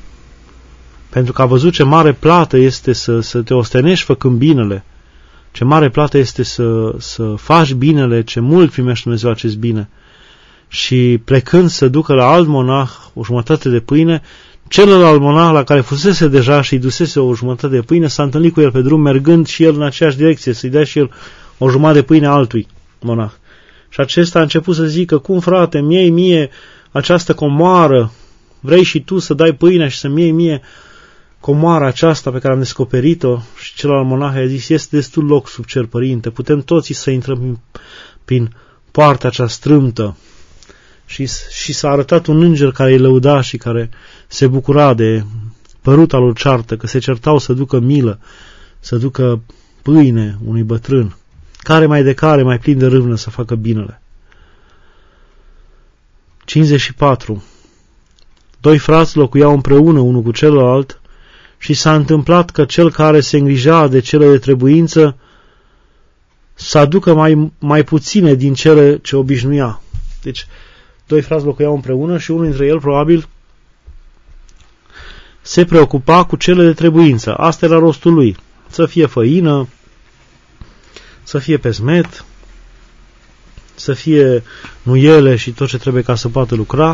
pentru că a văzut ce mare plată este să, să te ostenești făcând binele, ce mare plată este să, să faci binele, ce mult primește Dumnezeu acest bine. Și plecând să ducă la alt monah o jumătate de pâine, celălalt monah la care fusese deja și îi dusese o jumătate de pâine s-a întâlnit cu el pe drum, mergând și el în aceeași direcție, să-i dea și el o jumătate de pâine altui monah. Și acesta a început să zică, cum frate, mi-ei mie această comoară, vrei și tu să dai pâinea și să-mi iei mie comoara aceasta pe care am descoperit-o? Și celălalt monah i-a zis, este destul loc sub cer, părinte, putem toți să intrăm prin, prin poarta cea strâmtă. Și, și s-a arătat un înger care îi lăuda și care se bucura de păruta lor ceartă, că se certau să ducă milă, să ducă pâine unui bătrân, care mai de care, mai plin de râvnă să facă binele. cincizeci și patru. Doi frați locuiau împreună unul cu celălalt și s-a întâmplat că cel care se îngrija de cele de trebuință să aducă mai, mai puține din cele ce obișnuia. Deci, doi frați locuiau împreună și unul dintre el probabil se preocupa cu cele de trebuință. Asta era rostul lui. Să fie făină, să fie pesmet, să fie nuiele și tot ce trebuie ca să poată lucra.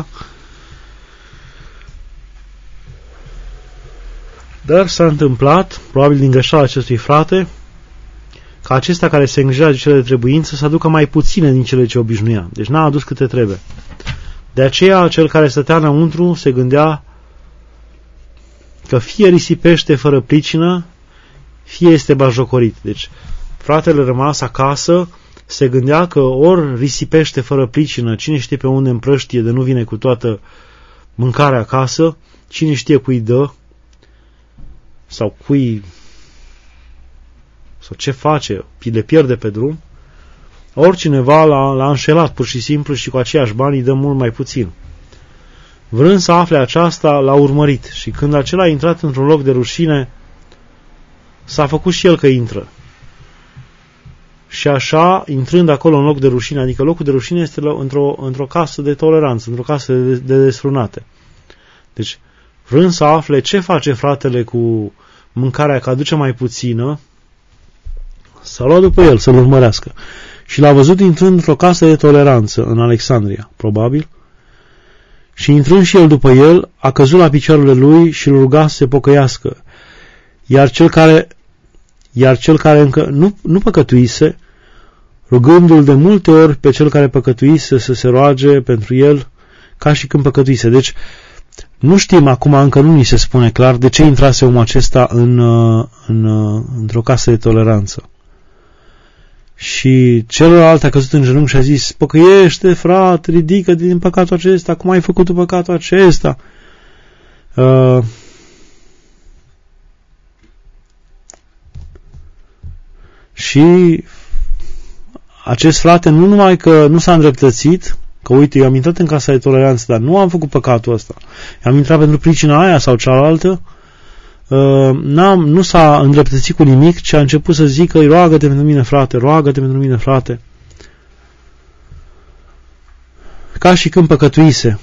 Dar s-a întâmplat, probabil din greșeala acestui frate, ca acesta care se îngrijea de cele de trebuință să aducă mai puține din cele ce obișnuia. Deci n-a adus câte trebuie. De aceea, cel care stătea înăuntru se gândea că fie risipește fără pricină, fie este batjocorit. Deci, fratele rămas acasă se gândea că ori risipește fără pricină, cine știe pe unde împrăștie de nu vine cu toată mâncarea acasă, cine știe cui dă, sau cui, sau ce face, le pierde pe drum, ori cineva l-a, l-a înșelat pur și simplu și cu aceiași bani îi dă mult mai puțin. Vrând să afle aceasta, l-a urmărit și când acela a intrat într-un loc de rușine, s-a făcut și el că intră. Și așa, intrând acolo în loc de rușine, adică locul de rușine este într-o, într-o casă de toleranță, într-o casă de, de desfrânate. Deci, vrând să afle ce face fratele cu mâncarea, că aduce mai puțină, s-a luat după el să-l urmărească. Și l-a văzut intrând într-o casă de toleranță, în Alexandria, probabil, și intrând și el după el, a căzut la picioarele lui și îl ruga să se pocăiască. Iar cel care, iar cel care încă nu, nu păcătuise, rugându-l de multe ori pe cel care păcătuise să se roage pentru el ca și când păcătuise. Deci, nu știm acum, încă nu ni se spune clar de ce intrase omul acesta în, în, într-o casă de toleranță. Și celălalt a căzut în genunchi și a zis, păcăiește, frate, ridică din păcatul acesta, cum ai făcut păcatul acesta? Uh, și acest frate nu numai că nu s-a îndreptățit, că uite, eu am intrat în casa de toleranță, dar nu am făcut păcatul ăsta. Am intrat pentru pricina aia sau cealaltă, uh, n-am, nu s-a îndreptățit cu nimic, ci a început să zică, roagă-te pentru mine, frate, roagă-te pentru mine, frate. Ca și când păcătuise.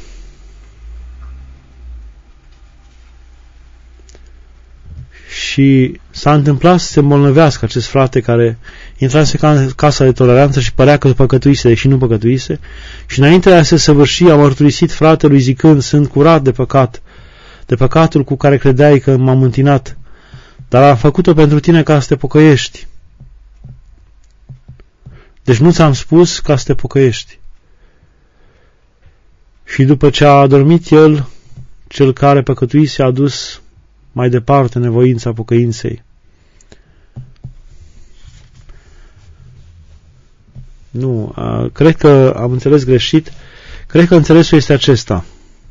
Și s-a întâmplat să se îmbolnăvească acest frate care intrase în casa de toleranță și părea că păcătuise, deși nu păcătuise, și înainte de a se săvârși a mărturisit fratelui zicând, sunt curat de păcat, de păcatul cu care credeai că m-am întinat, dar am făcut-o pentru tine ca să te pocăiești. Deci nu ți-am spus ca să te pocăiești. Și după ce a adormit el, cel care păcătuise a dus mai departe nevoința pocăinței. Nu, a, cred că am înțeles greșit. Cred că înțelesul este acesta.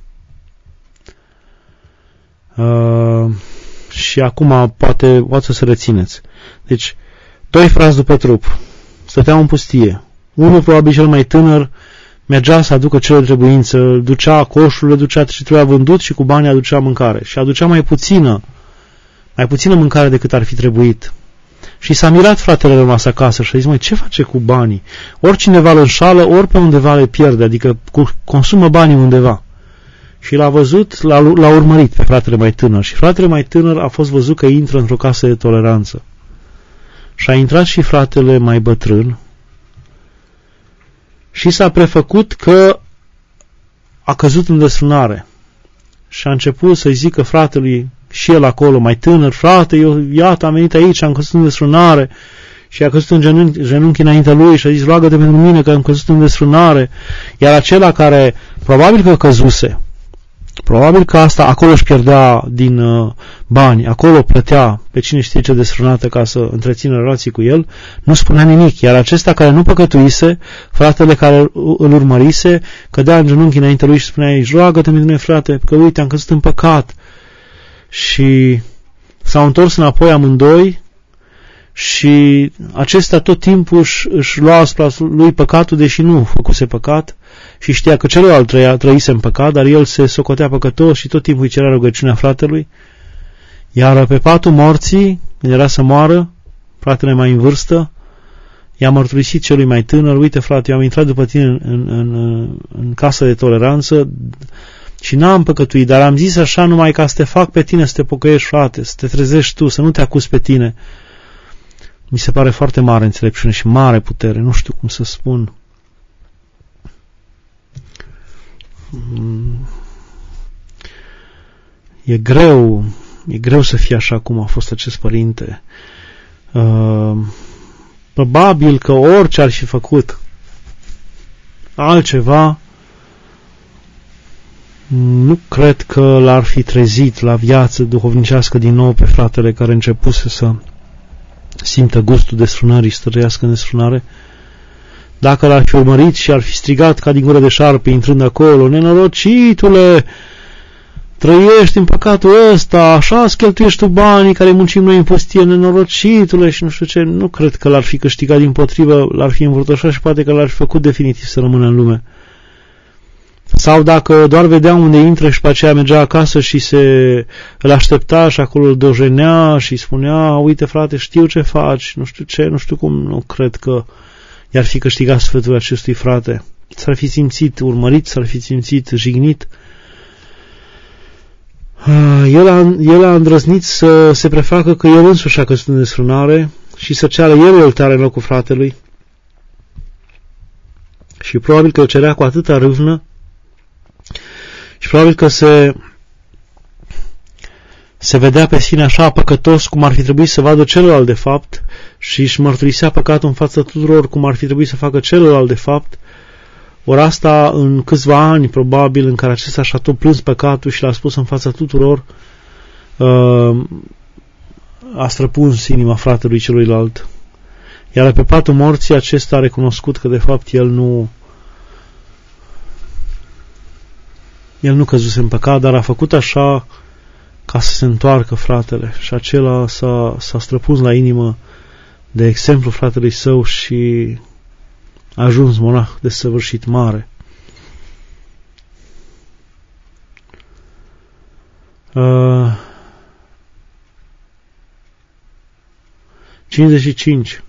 A, și acum poate, poate să rețineți. Deci, doi frați după trup stăteau în pustie. Unul, probabil cel mai tânăr, mergea să aducă ce trebuință, ducea coșul, le ducea ce trebuia vândut și cu banii aducea mâncare. Și aducea mai puțină, mai puțină mâncare decât ar fi trebuit. Și s-a mirat fratele rămas acasă și a zis, măi, ce face cu banii? Ori cineva îl înșală, ori pe undeva le pierde, adică consumă banii undeva. Și l-a văzut, l-a, l-a urmărit pe fratele mai tânăr. Și fratele mai tânăr a fost văzut că intră într-o casă de toleranță. Și a intrat și fratele mai bătrân, și s-a prefăcut că a căzut în desfrânare. Și a început să-i zică fratelui, și el acolo, mai tânăr, frate, eu, iată, am venit aici, am căzut în desfrânare. Și a căzut în genunchi, genunchi înaintea lui și a zis, roagă-te pentru mine că am căzut în desfrânare. Iar acela care probabil că căzuse, probabil că asta acolo își pierdea din uh, bani, acolo plătea pe cine știe ce desfrânată ca să întrețină relații cu el, nu spunea nimic. Iar acesta care nu păcătuise, fratele care îl urmărise, cădea în genunchi înaintea lui și spunea, roagă-te pentru mine, frate, că uite, am căzut în păcat. Și s-au întors înapoi amândoi și acesta tot timpul își, își lua asupra lui păcatul, deși nu făcuse păcat, și știa că celălalt trăia, trăise în păcat, dar el se socotea păcătos și tot timpul îi cerea rugăciunea fratelui. Iar pe patul morții, când era să moară, fratele mai în vârstă, i-a mărturisit celui mai tânăr, uite frate, eu am intrat după tine în, în, în, în casa de toleranță și n-am păcătuit, dar am zis așa numai ca să te fac pe tine să te pocăiești, frate, să te trezești tu, să nu te acuzi pe tine. Mi se pare foarte mare înțelepciune și mare putere, nu știu cum să spun. E greu, e greu să fie așa cum a fost acest părinte. Uh, probabil că orice ar fi făcut altceva, nu cred că l-ar fi trezit la viață duhovnicească din nou pe fratele care începuse să simtă gustul desfrânării, să trăiască în desfrânare. Dacă l-ar fi urmărit și ar fi strigat ca din gură de șarpe intrând acolo, nenorocitule, trăiești în păcatul ăsta, așa îți cheltuiești tu banii care muncim noi în pustie, nenorocitule, și nu știu ce, nu cred că l-ar fi câștigat, dimpotrivă, l-ar fi învârtoșat și poate că l-ar fi făcut definitiv să rămână în lume. Sau dacă doar vedea unde intră și pe aceea mergea acasă și se îl aștepta și acolo îl dojenea și spunea, uite frate, știu ce faci, nu știu ce, nu știu cum, nu cred că i-ar fi câștigat sfătul acestui frate. S-ar fi simțit urmărit, s-ar fi simțit jignit. El a, el a îndrăznit să se prefacă că el însuși a căzut în desfrânare și să ceară el iertare în locul fratelui. Și probabil că o cerea cu atâta râvnă și probabil că se se vedea pe sine așa păcătos cum ar fi trebuit să vadă celălalt de fapt și își mărturisea păcatul în fața tuturor cum ar fi trebuit să facă celălalt de fapt. Ori asta în câțiva ani probabil în care acesta și-a tot plâns păcatul și l-a spus în fața tuturor, a străpuns inima fratelui celuilalt. Iar pe patul morții acesta a recunoscut că de fapt el nu el nu căzuse în păcat, dar a făcut așa ca să se întoarcă fratele, și acela s-a, s-a străpuns la inimă de exemplu fratelui său și a ajuns monah desăvârșit mare. cincizeci și cinci.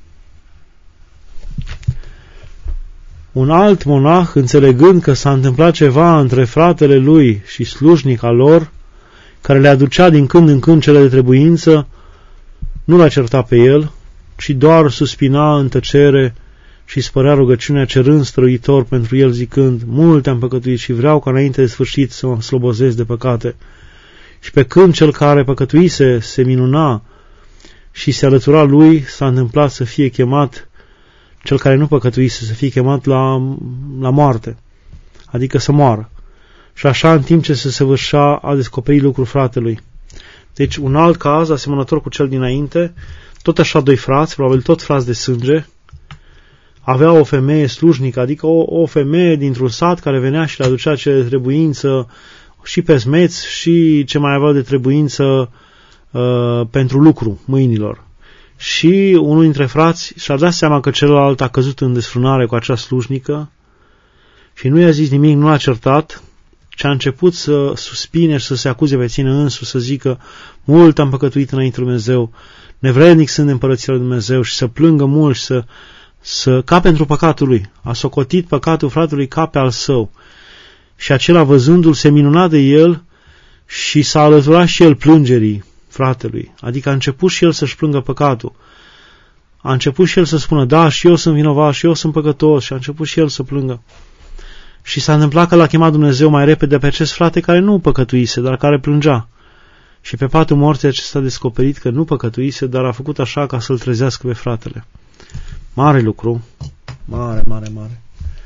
Un alt monah, înțelegând că s-a întâmplat ceva între fratele lui și slujnica lor, care le aducea din când în când cele de trebuință, nu l-a certat pe el, ci doar suspina în tăcere și spărea rugăciunea cerând străitor pentru el zicând, mult am păcătuit și vreau ca înainte de sfârșit să mă slobozesc de păcate. Și pe când cel care păcătuise se minuna și se alătura lui, s-a întâmplat să fie chemat, cel care nu păcătuise, să fie chemat la, la moarte, adică să moară. Și așa, în timp ce se săvârșea, a descoperit lucrul fratelui. Deci, un alt caz, asemănător cu cel dinainte, tot așa doi frați, probabil tot frați de sânge, avea o femeie slujnică, adică o, o femeie dintr-un sat care venea și le aducea ce de trebuință și pe smeți și ce mai aveau de trebuință uh, pentru lucru mâinilor. Și unul dintre frați și-a dat seama că celălalt a căzut în desfrânare cu acea slujnică și nu i-a zis nimic, nu l-a certat, ci a început să suspine și să se acuze pe sine însuși, să zică, mult am păcătuit înainte lui Dumnezeu, nevrednic sunt de împărăția lui Dumnezeu, și să plângă mult și să, să ca pentru păcatul lui. A socotit păcatul fratelui ca pe al său. Și acela, văzându-l, se minuna de el și s-a alăturat și el plângerii fratelui. Adică a început și el să-și plângă păcatul. A început și el să spună, da, și eu sunt vinovat, și eu sunt păcătos, și a început și el să plângă. Și s-a întâmplat că l-a chemat Dumnezeu mai repede pe acest frate care nu păcătuise, dar care plângea. Și pe patul morții acesta a descoperit că nu păcătuise, dar a făcut așa ca să-l trezească pe fratele. Mare lucru. Mare, mare, mare.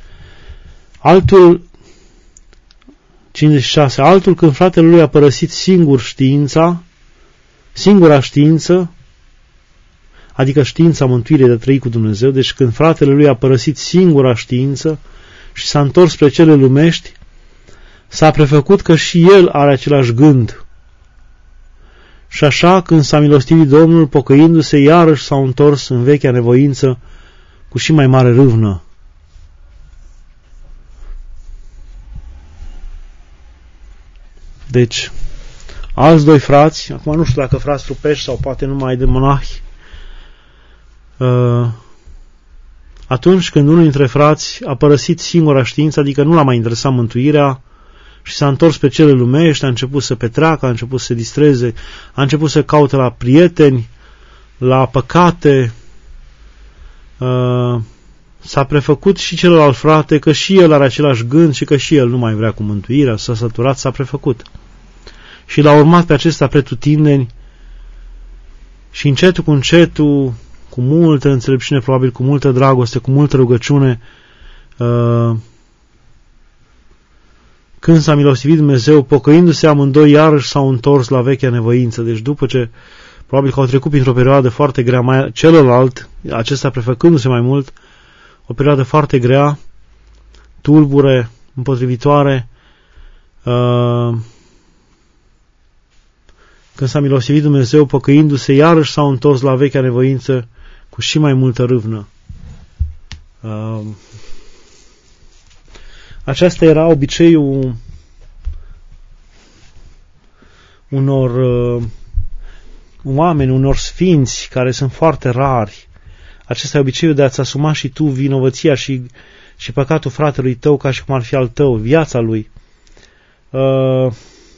Altul, cincizeci și șase, altul când fratele lui a părăsit singur știința, singura știință, adică știința mântuirii de a trăi cu Dumnezeu, deci când fratele lui a părăsit singura știință și s-a întors spre cele lumești, s-a prefăcut că și el are același gând. Și așa, când s-a milostivit Domnul, pocăindu-se, iarăși s-au întors în vechea nevoință cu și mai mare râvnă. Deci, alți doi frați, acum nu știu dacă frați trupești sau poate numai de monahi, uh, atunci când unul dintre frați a părăsit singura știință, adică nu l-a mai interesat mântuirea, și s-a întors pe cele lumești, a început să petreacă, a început să se distreze, a început să caute la prieteni, la păcate, uh, s-a prefăcut și celălalt frate că și el are același gând și că și el nu mai vrea cu mântuirea, s-a săturat, s-a prefăcut. Și l-a urmat pe acesta pretutindeni și încetul cu încetul, cu multă înțelepciune, probabil cu multă dragoste, cu multă rugăciune, uh, când s-a milostivit Dumnezeu, pocăindu-se amândoi, iarăși s-au întors la vechea nevoință. Deci după ce, probabil că au trecut printr-o perioadă foarte grea, mai celălalt, acesta prefăcându-se mai mult, o perioadă foarte grea, tulbure, împotrivitoare, uh, când s-a milostivit Dumnezeu, pocăindu-se, iarăși s-au întors la vechea nevoință cu și mai multă râvnă. Uh, Aceasta era obiceiul unor uh, oameni, unor sfinți care sunt foarte rari. Acesta e obiceiul de a-ți asuma și tu vinovăția și, și păcatul fratelui tău ca și cum ar fi al tău, viața lui. Uh,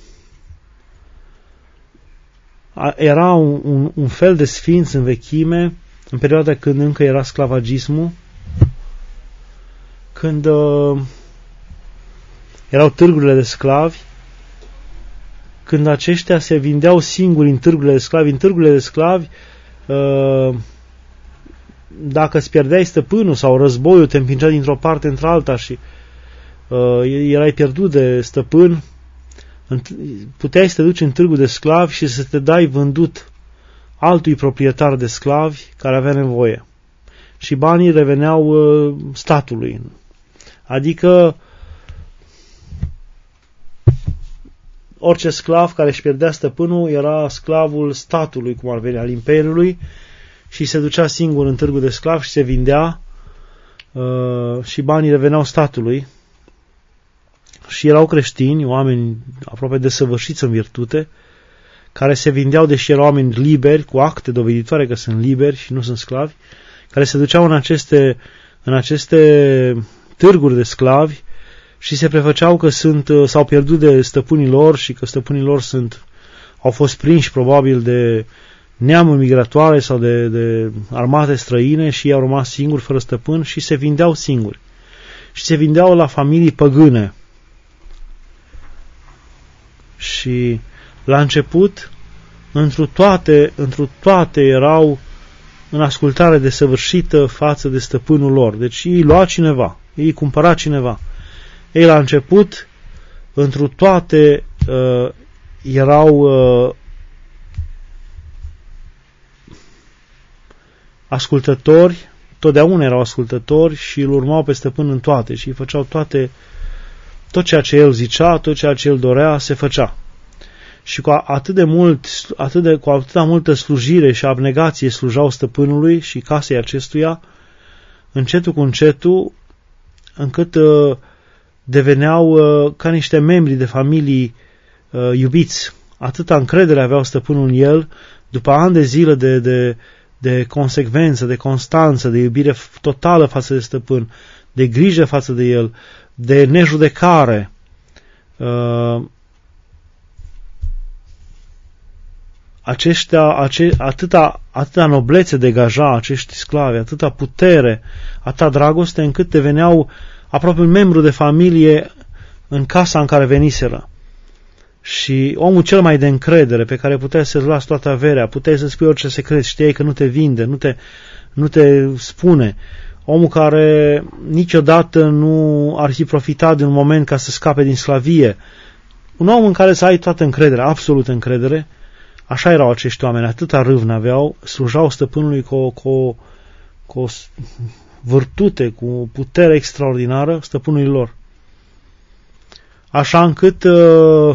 era un, un, un fel de sfinți în vechime, în perioada când încă era sclavagismul, când uh, erau târgurile de sclavi, când aceștia se vindeau singuri în târgurile de sclavi. În târgurile de sclavi, dacă îți pierdeai stăpânul sau războiul te împingea dintr-o parte într-alta și erai pierdut de stăpân, puteai să te duci în târgul de sclavi și să te dai vândut altui proprietar de sclavi care avea nevoie. Și banii reveneau statului. Adică orice sclav care își pierdea stăpânul era sclavul statului, cum ar veni, al imperiului, și se ducea singur în târgul de sclavi și se vindea uh, și banii reveneau statului. Și erau creștini, oameni aproape desăvârșiți în virtute, care se vindeau, deși erau oameni liberi, cu acte doveditoare că sunt liberi și nu sunt sclavi, care se duceau în aceste, în aceste târguri de sclavi și se prefăceau că sunt, s-au pierdut de stăpânii lor și că stăpânii lor sunt, au fost prinși probabil de neamuri migratoare sau de, de armate străine și i-au rămas singuri, fără stăpân, și se vindeau singuri. Și se vindeau la familii păgâne. Și la început, întru toate, întru toate erau în ascultare desăvârșită față de stăpânul lor. Deci ei lua cineva, ei cumpăra cineva. Ei la început, întru toate uh, erau uh, ascultători, totdeauna erau ascultători și îl urmau pe stăpân în toate și îi făceau toate, tot ceea ce el zicea, tot ceea ce el dorea, se făcea. Și cu atât de mult, atât de, cu atâta multă slujire și abnegație slujau stăpânului și casei acestuia, încetul cu încetul, încât uh, deveneau uh, ca niște membri de familii uh, iubiți. Atâta încredere aveau stăpânul în el, după ani de zile de, de, de consecvență, de constanță, de iubire totală față de stăpân, de grijă față de el, de nejudecare. Uh, aceștia, ace, atâta, atâta noblețe degaja acești sclavi, atâta putere, atâta dragoste, încât deveneau aproape un membru de familie în casa în care veniseră. Și omul cel mai de încredere, pe care puteai să-ți lasi toată averea, puteai să spui orice secret, știai că nu te vinde, nu te, nu te spune. Omul care niciodată nu ar fi profitat de un moment ca să scape din sclavie. Un om în care să ai toată încrederea, absolut încredere. Așa erau acești oameni, atâta râvnă aveau, slujau stăpânului cu o, cu o, cu o vârtute, cu o putere extraordinară stăpânului lor. Așa încât uh,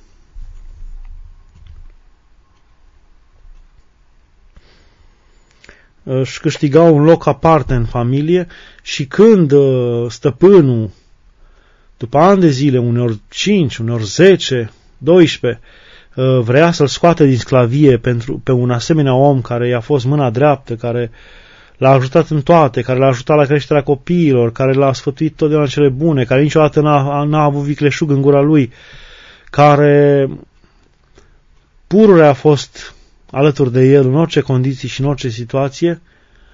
își câștigau un loc aparte în familie și când uh, stăpânul, după ani de zile, uneori cinci, uneori zece, doisprezece, vrea să-l scoată din sclavie pentru, pe un asemenea om care i-a fost mâna dreaptă, care l-a ajutat în toate, care l-a ajutat la creșterea copiilor, care l-a sfătuit totdeauna cele bune, care niciodată n-a, n-a avut vicleșug în gura lui, care pururea a fost alături de el în orice condiții și în orice situație.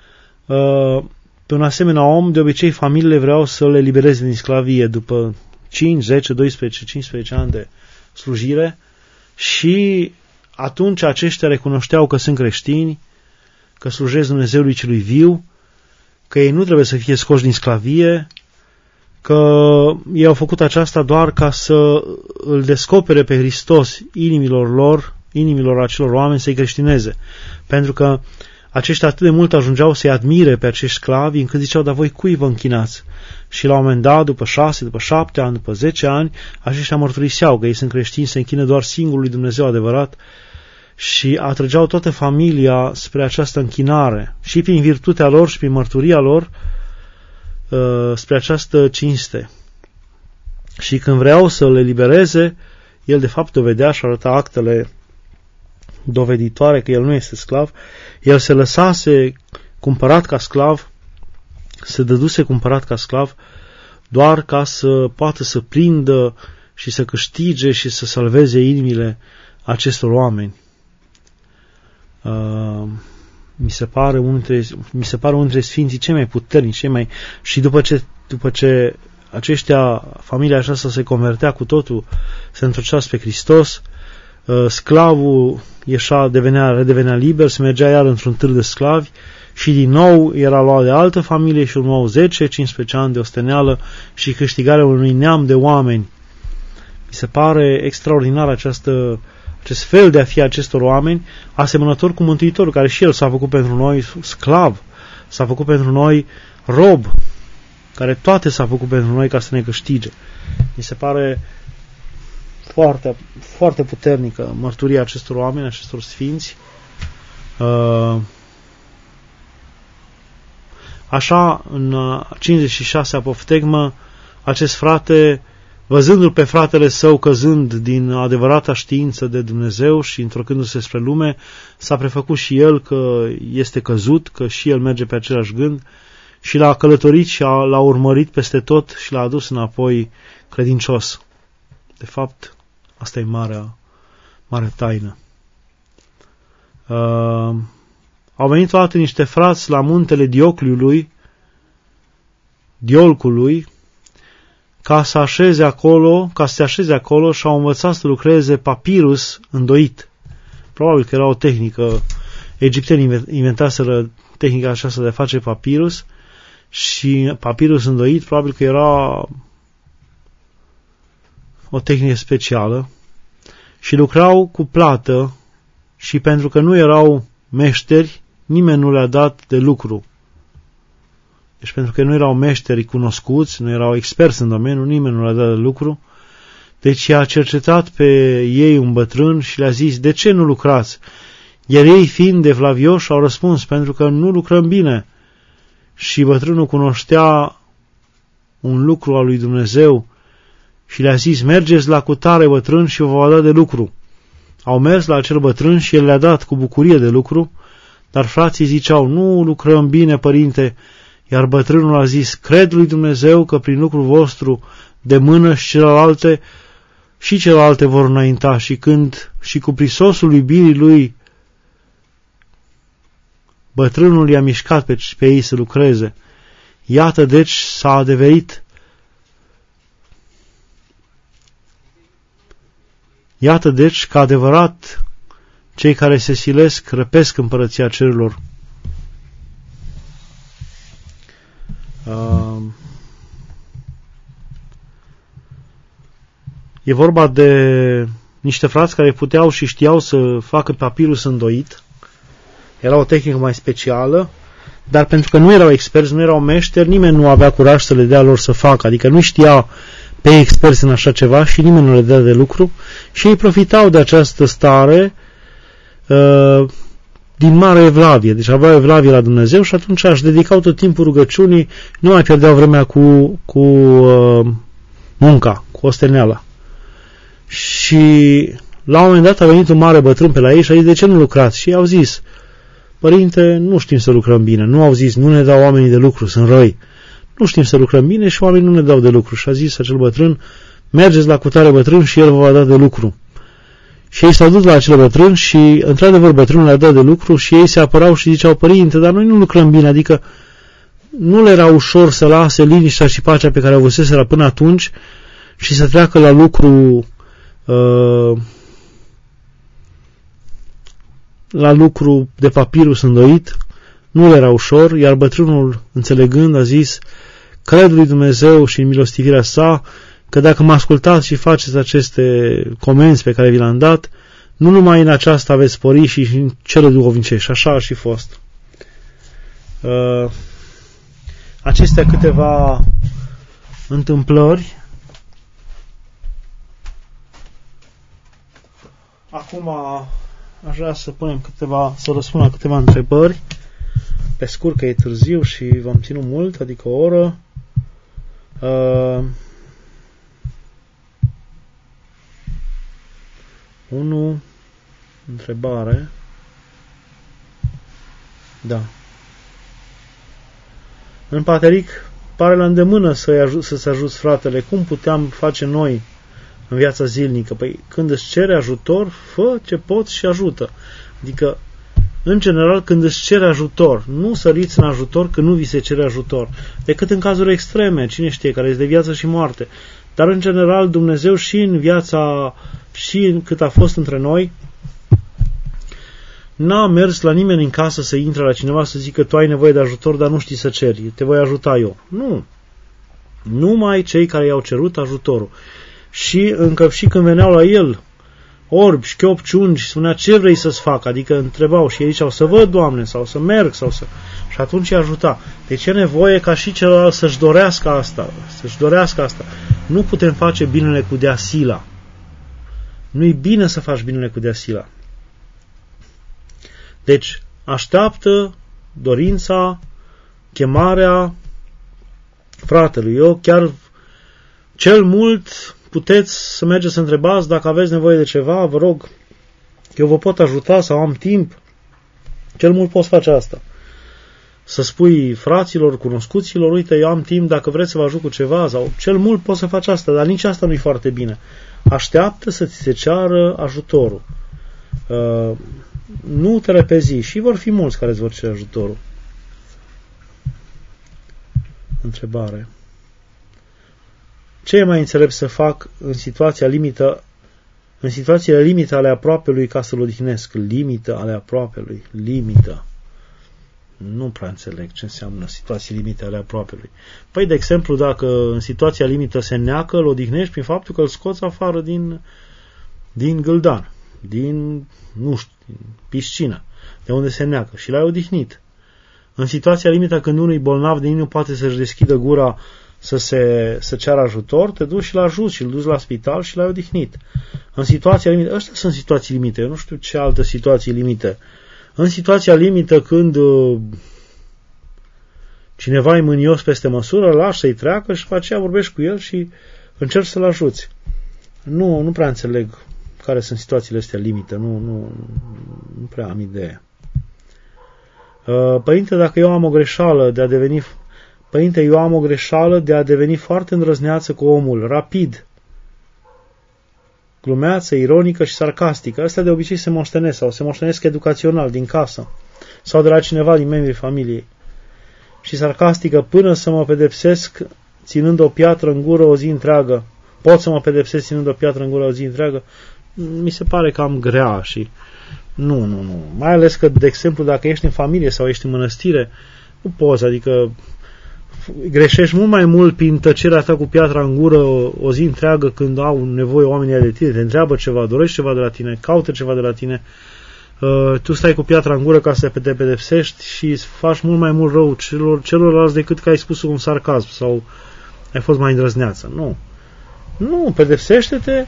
Pe un asemenea om, de obicei, familiile vreau să le elibereze din sclavie după cinci, zece, doisprezece, cincisprezece ani de slujire. Și atunci aceștia recunoșteau că sunt creștini, că slujesc Dumnezeului celui viu, că ei nu trebuie să fie scoși din sclavie, că ei au făcut aceasta doar ca să îl descopere pe Hristos inimilor lor, inimilor acelor oameni, să-i creștineze. Pentru că aceștia atât de mult ajungeau să-i admire pe acești sclavi, încât ziceau, dar voi cui vă închinați? Și la un moment dat, după șase, după șapte ani, după zece ani, aceștia mărturiseau că ei sunt creștini, se închină doar singurului Dumnezeu adevărat și atrăgeau toată familia spre această închinare și prin virtutea lor și prin mărturia lor spre această cinste. Și când vreau să le libereze, el de fapt dovedea și arăta actele doveditoare că el nu este sclav, el se lăsase cumpărat ca sclav, se dăduse cumpărat ca sclav doar ca să poată să prindă și să câștige și să salveze inimile acestor oameni. Uh, mi se pare unul dintre, mi se pare unul dintre sfinții cei mai puternici, cei mai și după ce după ce aceștia, familia aceasta se convertea cu totul, se întorcea spre Hristos, uh, sclavul ieșea, devenea, redevenea liber, se mergea iar într-un târg de sclavi și din nou era luat de altă familie și urmau zece cincisprezece ani de osteneală și câștigarea unui neam de oameni. Mi se pare extraordinar această, acest fel de a fi acestor oameni, asemănător cu Mântuitorul, care și el s-a făcut pentru noi sclav, s-a făcut pentru noi rob, care toate s-a făcut pentru noi ca să ne câștige. Mi se pare foarte, foarte puternică mărturia acestor oameni, acestor sfinți. Așa, în cincizeci și șasea apoftegmă, acest frate văzându-l pe fratele său căzând din adevărata știință de Dumnezeu și întorcându-se spre lume, s-a prefăcut și el că este căzut, că și el merge pe același gând și l-a călătorit și l-a urmărit peste tot și l-a adus înapoi credincios. De fapt, asta e marea, mare taină. Uh, au venit toate niște frați la muntele Diocliului, Diolcului, ca să așeze acolo, ca să se așeze acolo și au învățat să lucreze papirus îndoit. Probabil că era o tehnică, egiptenii inventaseră tehnica aceasta de a face papirus și papirus îndoit probabil că era o tehnică specială și lucrau cu plată și pentru că nu erau meșteri, nimeni nu le-a dat de lucru. Deci pentru că nu erau meșteri cunoscuți, nu erau experți în domeniu, nimeni nu le-a dat de lucru. Deci i-a cercetat pe ei un bătrân și le-a zis, de ce nu lucrați? Iar ei, fiind evlavioși, au răspuns, pentru că nu lucrăm bine. Și bătrânul cunoștea un lucru al lui Dumnezeu și le-a zis, mergeți la cutare bătrân și vă va da de lucru. Au mers la acel bătrân și el le-a dat cu bucurie de lucru, dar frații ziceau, nu lucrăm bine, părinte. Iar bătrânul a zis, cred lui Dumnezeu că prin lucrul vostru de mână și celelalte și celelalte vor înainta. Și când și cu prisosul iubirii lui bătrânul i-a mișcat pe, pe ei să lucreze. Iată deci s-a adeverit. Iată deci că adevărat cei care se silesc răpesc împărăția cerurilor. Uh, e vorba de niște frați care puteau și știau să facă papirus îndoit. Era o tehnică mai specială, dar pentru că nu erau experți, nu erau meșteri, nimeni nu avea curaj să le dea lor să facă, adică nu știa pe experți în așa ceva și nimeni nu le dea de lucru și ei profitau de această stare uh, din mare evlavie, deci aveau evlavie la Dumnezeu și atunci își dedicau tot timpul rugăciunii, nu mai pierdeau vremea cu, cu uh, munca, cu osteneala. Și la un moment dat a venit un mare bătrân pe la ei și a zis, de ce nu lucrați? Și ei au zis, părinte, nu știm să lucrăm bine. Nu au zis, nu ne dau oamenii de lucru, sunt răi. Nu știm să lucrăm bine și oamenii nu ne dau de lucru. Și a zis acel bătrân, mergeți la cutare bătrân și el vă va da de lucru. Și ei s-au dus la acel bătrân și, într-adevăr, bătrânul le-a dat de lucru și ei se apărau și ziceau, părinte, dar noi nu lucrăm bine, adică nu le era ușor să lase liniștea și pacea pe care o avuseseră până atunci și să treacă la lucru uh, la lucru de papirus îndoit, nu le era ușor, iar bătrânul, înțelegând, a zis, cred lui Dumnezeu și în milostivirea sa, că dacă mă ascultați și faceți aceste comenzi pe care vi le-am dat, nu numai în aceasta veți spori și în cele duhovnicești. Și așa a și fost. Uh, acestea câteva întâmplări. Acum aș vrea să punem câteva, să răspund la câteva întrebări. Pe scurt, că e târziu și v-am ținut mult, adică o oră. Uh, unu. Întrebare. Da. În Pateric pare la îndemână să-i ajut, să-ți ajuți fratele. Cum puteam face noi în viața zilnică? Păi când îți cere ajutor, fă ce poți și ajută. Adică, în general, când îți cere ajutor, nu săriți în ajutor când nu vi se cere ajutor. Decât în cazuri extreme, cine știe, care este de viață și moarte. Dar, în general, Dumnezeu și în viața, și în cât a fost între noi, n-a mers la nimeni în casă să intre la cineva să zică tu ai nevoie de ajutor, dar nu știi să ceri, te voi ajuta eu. Nu. Numai cei care i-au cerut ajutorul. Și încă și când veneau la el orbi, șchiopi, ciungi, spunea ce vrei să-ți fac, adică întrebau și ei ziceau să văd, Doamne, sau să merg, sau să... Și atunci îi ajuta. Deci e nevoie ca și celălalt să-și dorească asta, să-și dorească asta. Nu putem face binele cu deasila. Nu-i bine să faci binele cu deasila. Deci, așteaptă dorința, chemarea fratelui. Eu chiar cel mult puteți să mergeți să întrebați dacă aveți nevoie de ceva, vă rog, eu vă pot ajuta sau am timp. Cel mult poți face asta. Să spui fraților, cunoscuților, uite, eu am timp, dacă vreți să vă ajut cu ceva, sau cel mult poți să faci asta, dar nici asta nu e foarte bine. Așteaptă să ți se ceară ajutorul. Uh, nu te repezi și vor fi mulți care îți vor cere ajutorul. Întrebare. Ce e mai înțelept să fac în situația limită, în situațiile limite ale aproapelui ca să-l odihnesc? Limită ale aproapelui. Limită. Nu prea înțeleg ce înseamnă situații limite ale aproapelui. Păi, de exemplu, dacă în situația limită se neacă, îl odihnești prin faptul că îl scoți afară din, din gâldan, din, nu știu, din piscină, de unde se neacă și l-ai odihnit. În situația limită, când unul e bolnav de nu poate să-și deschidă gura să se să ceară ajutor, te duci și l ajuți și îl duci la spital și l-ai odihnit. În situația limită, astea sunt situații limite, eu nu știu ce alte situații limite. În situația limită, când uh, cineva e mânios peste măsură, lași să-i treacă și după aceea vorbești cu el și încerci să-l ajuți. Nu, nu prea înțeleg care sunt situațiile astea limite, nu, nu, nu prea am idee. Uh, părinte, dacă eu am o greșeală de a deveni Părinte, eu am o greșeală de a deveni foarte îndrăzneață cu omul, rapid, glumeață, ironică și sarcastică. Astea de obicei se moștenesc sau se moștenesc educațional, din casă, sau de la cineva din membrii familiei. Și sarcastică până să mă pedepsesc ținând o piatră în gură o zi întreagă. Pot să mă pedepsesc ținând o piatră în gură o zi întreagă? Mi se pare cam grea și... Nu, nu, nu. Mai ales că, de exemplu, dacă ești în familie sau ești în mănăstire, nu poți, adică greșești mult mai mult prin tăcerea ta cu piatra în gură o, o zi întreagă când au nevoie oamenii de tine, te întreabă ceva, dorești ceva de la tine, caută ceva de la tine, uh, tu stai cu piatra în gură ca să te pedepsești și faci mult mai mult rău celor, celorlalți decât că ai spus un sarcasm sau ai fost mai îndrăzneață. Nu. Nu, pedepsește-te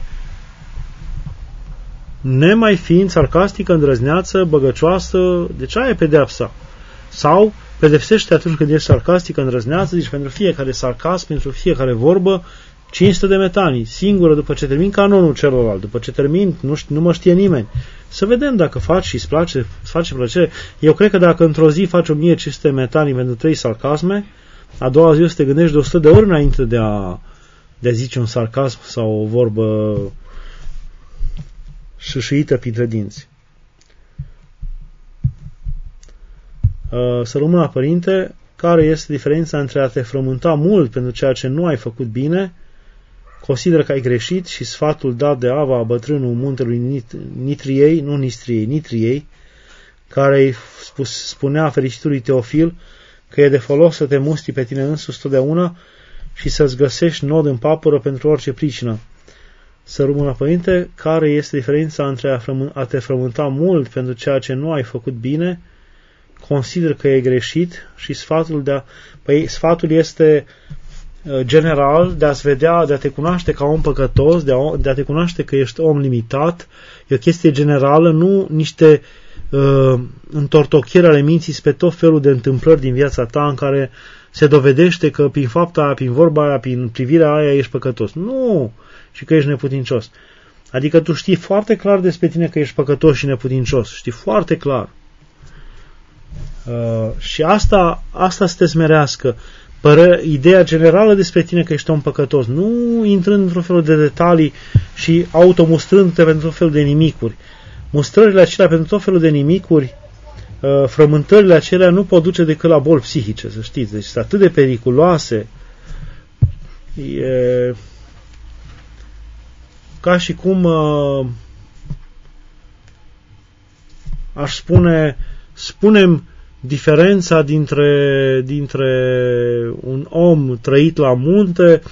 nemai fiind sarcastică, îndrăzneață, băgăcioasă, deci aia e pedeapsa. Sau pedepsește atunci când ești sarcastică, îndrăzneață, zici pentru fiecare sarcasm, pentru fiecare vorbă, cinci sute de metanii, singură, după ce termin canonul celălalt, după ce termin, nu, știu, nu mă știe nimeni. Să vedem dacă faci și îți place, îți face plăcere. Eu cred că dacă într-o zi faci o mie cinci sute de metanii pentru trei sarcasme, a doua zi o să te gândești de o sută de ori înainte de a, de a zice un sarcasm sau o vorbă șâșâită printre dinți. Să rămână, părinte, care este diferența între a te frământa mult pentru ceea ce nu ai făcut bine, consideră că ai greșit și sfatul dat de Ava, bătrânul muntelui Nitriei, nu Nistriei, Nitriei, care îi spunea fericitului Teofil că e de folos să te mustri pe tine însuți totdeauna și să-ți găsești nod în papură pentru orice pricină. Să rămână, părinte, care este diferența între a, frământ, a te frământa mult pentru ceea ce nu ai făcut bine, consider că e greșit și sfatul de a... Păi sfatul este general de a-ți vedea, de a te cunoaște ca om păcătos, de a, de a te cunoaște că ești om limitat, e o chestie generală, nu niște uh, întortocheri ale minții spre tot felul de întâmplări din viața ta în care se dovedește că prin fapta aia, prin vorba aia, prin privirea aia ești păcătos. Nu! Și că ești neputincios. Adică tu știi foarte clar despre tine că ești păcătos și neputincios. Știi foarte clar. Uh, și asta, asta să te smerească. Pără, ideea generală despre tine că ești om păcătos, nu intrând într-un fel de detalii și automustrându-te pentru tot felul de nimicuri. Mustrările acelea pentru tot felul de nimicuri, uh, frământările acelea nu pot duce decât la boli psihice, să știți. Deci sunt atât de periculoase. E ca și cum uh, aș spune, spunem diferența dintre, dintre un om trăit la munte,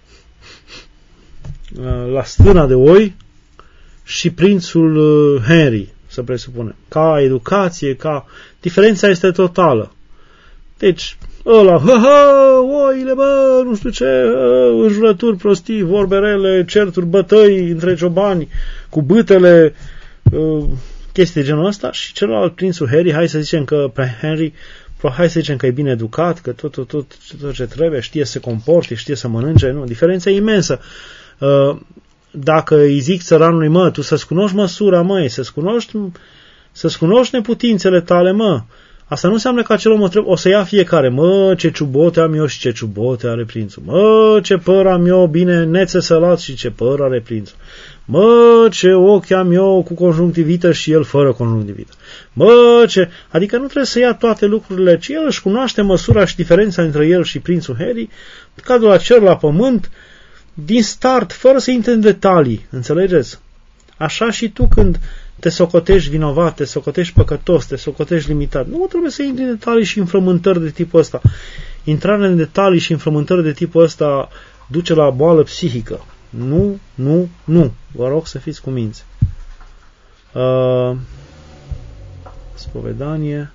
la stâna de oi, și prințul Henry, să presupunem. Ca educație, ca... Diferența este totală. Deci, ăla, ha, ha, oile, bă, nu știu ce, înjurături, prostii, vorbe rele, certuri, bătăi între ciobani, cu bâtele, chestii de genul ăsta, și celălalt, prințul Harry, hai să zicem că pe Henry, hai să zicem că e bine educat, că tot, tot, tot, tot ce trebuie, știe să se comporte, știe să mănânce, nu, diferența e imensă. Dacă îi zic țăranului, mă, tu să-ți cunoști măsura, măi, să-ți cunoști, să-ți cunoști neputințele tale, mă, asta nu înseamnă că acel om o să ia fiecare, mă, ce ciubote am eu și ce ciubote are prințul, mă, ce păr am eu bine nețesălat și ce păr are prințul, mă, ce ochi am eu cu conjunctivită și el fără conjunctivită, mă, ce... Adică nu trebuie să ia toate lucrurile, ci el își cunoaște măsura și diferența între el și prințul Harry, ca de la cer la pământ, din start, fără să intre în detalii, înțelegeți? Așa și tu când te socotești vinovat, te socotești păcătos, te socotești limitat, nu trebuie să intri în detalii și în frământări de tipul ăsta. Intrarea în detalii și în frământări de tipul ăsta duce la boală psihică. Nu, nu, nu. Vă rog să fiți cuminți. Uh, spovedanie.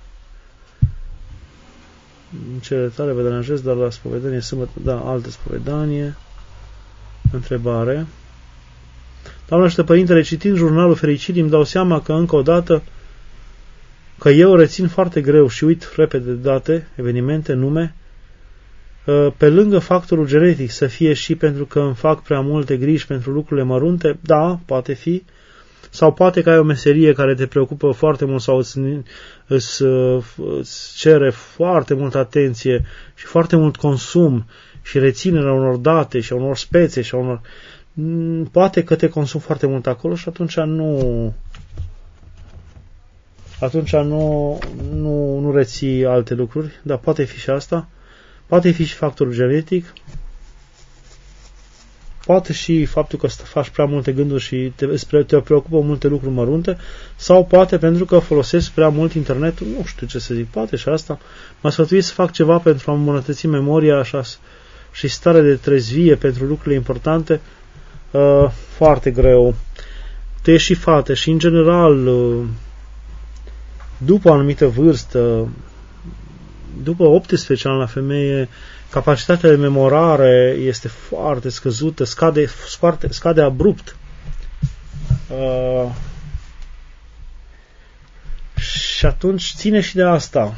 În cele tale vă deranjez, dar la spovedanie sâmbătă, da, altă spovedanie. Întrebare. Doamne și Părintele, citind jurnalul fericirii, îmi dau seama că încă o dată că eu rețin foarte greu și uit repede date, evenimente, nume, pe lângă factorul genetic să fie și pentru că îmi fac prea multe griji pentru lucrurile mărunte, da, poate fi, sau poate că ai o meserie care te preocupă foarte mult sau îți, îți, îți cere foarte multă atenție și foarte mult consum și reținerea unor date și a unor spețe și a unor... Poate că te consumi foarte mult acolo și atunci nu atunci nu, nu, nu reții alte lucruri, dar poate fi și asta. Poate fi și factorul genetic. Poate și faptul că faci prea multe gânduri și te, te preocupă multe lucruri mărunte, sau poate pentru că folosesc prea mult internetul, nu știu ce să zic, poate și asta. M-a sfătuit să fac ceva pentru a îmbunătăți memoria așa, și starea de trezvie pentru lucrurile importante. Uh, foarte greu. Te și fate și în general uh, după o anumită vârstă, după optsprezece ani la femeie, capacitatea de memorare este foarte scăzută, scade, scade, scade abrupt. Uh, și atunci ține și de asta.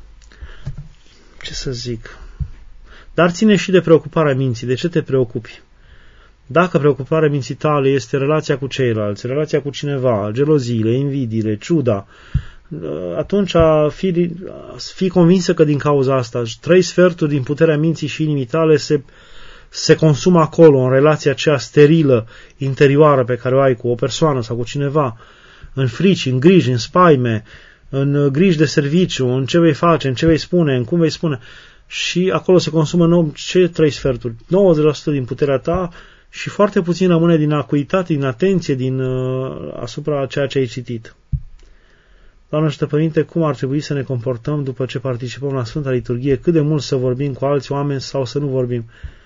Ce să zic? Dar ține și de preocuparea minții. De ce te preocupi? Dacă preocuparea minții tale este relația cu ceilalți, relația cu cineva, geloziile, invidiile, ciuda, atunci fii, fii convinsă că din cauza asta trei sferturi din puterea minții și inimii tale se, se consumă acolo, în relația aceea sterilă, interioară pe care o ai cu o persoană sau cu cineva, în frici, în griji, în spaime, în griji de serviciu, în ce vei face, în ce vei spune, în cum vei spune. Și acolo se consumă nou, ce trei sferturi? nouăzeci la sută din puterea ta și foarte puțin rămâne din acuitate, din atenție, din, uh, asupra ceea ce ai citit. Doamne și Părinte, cum ar trebui să ne comportăm după ce participăm la Sfânta Liturghie? Cât de mult să vorbim cu alți oameni sau să nu vorbim?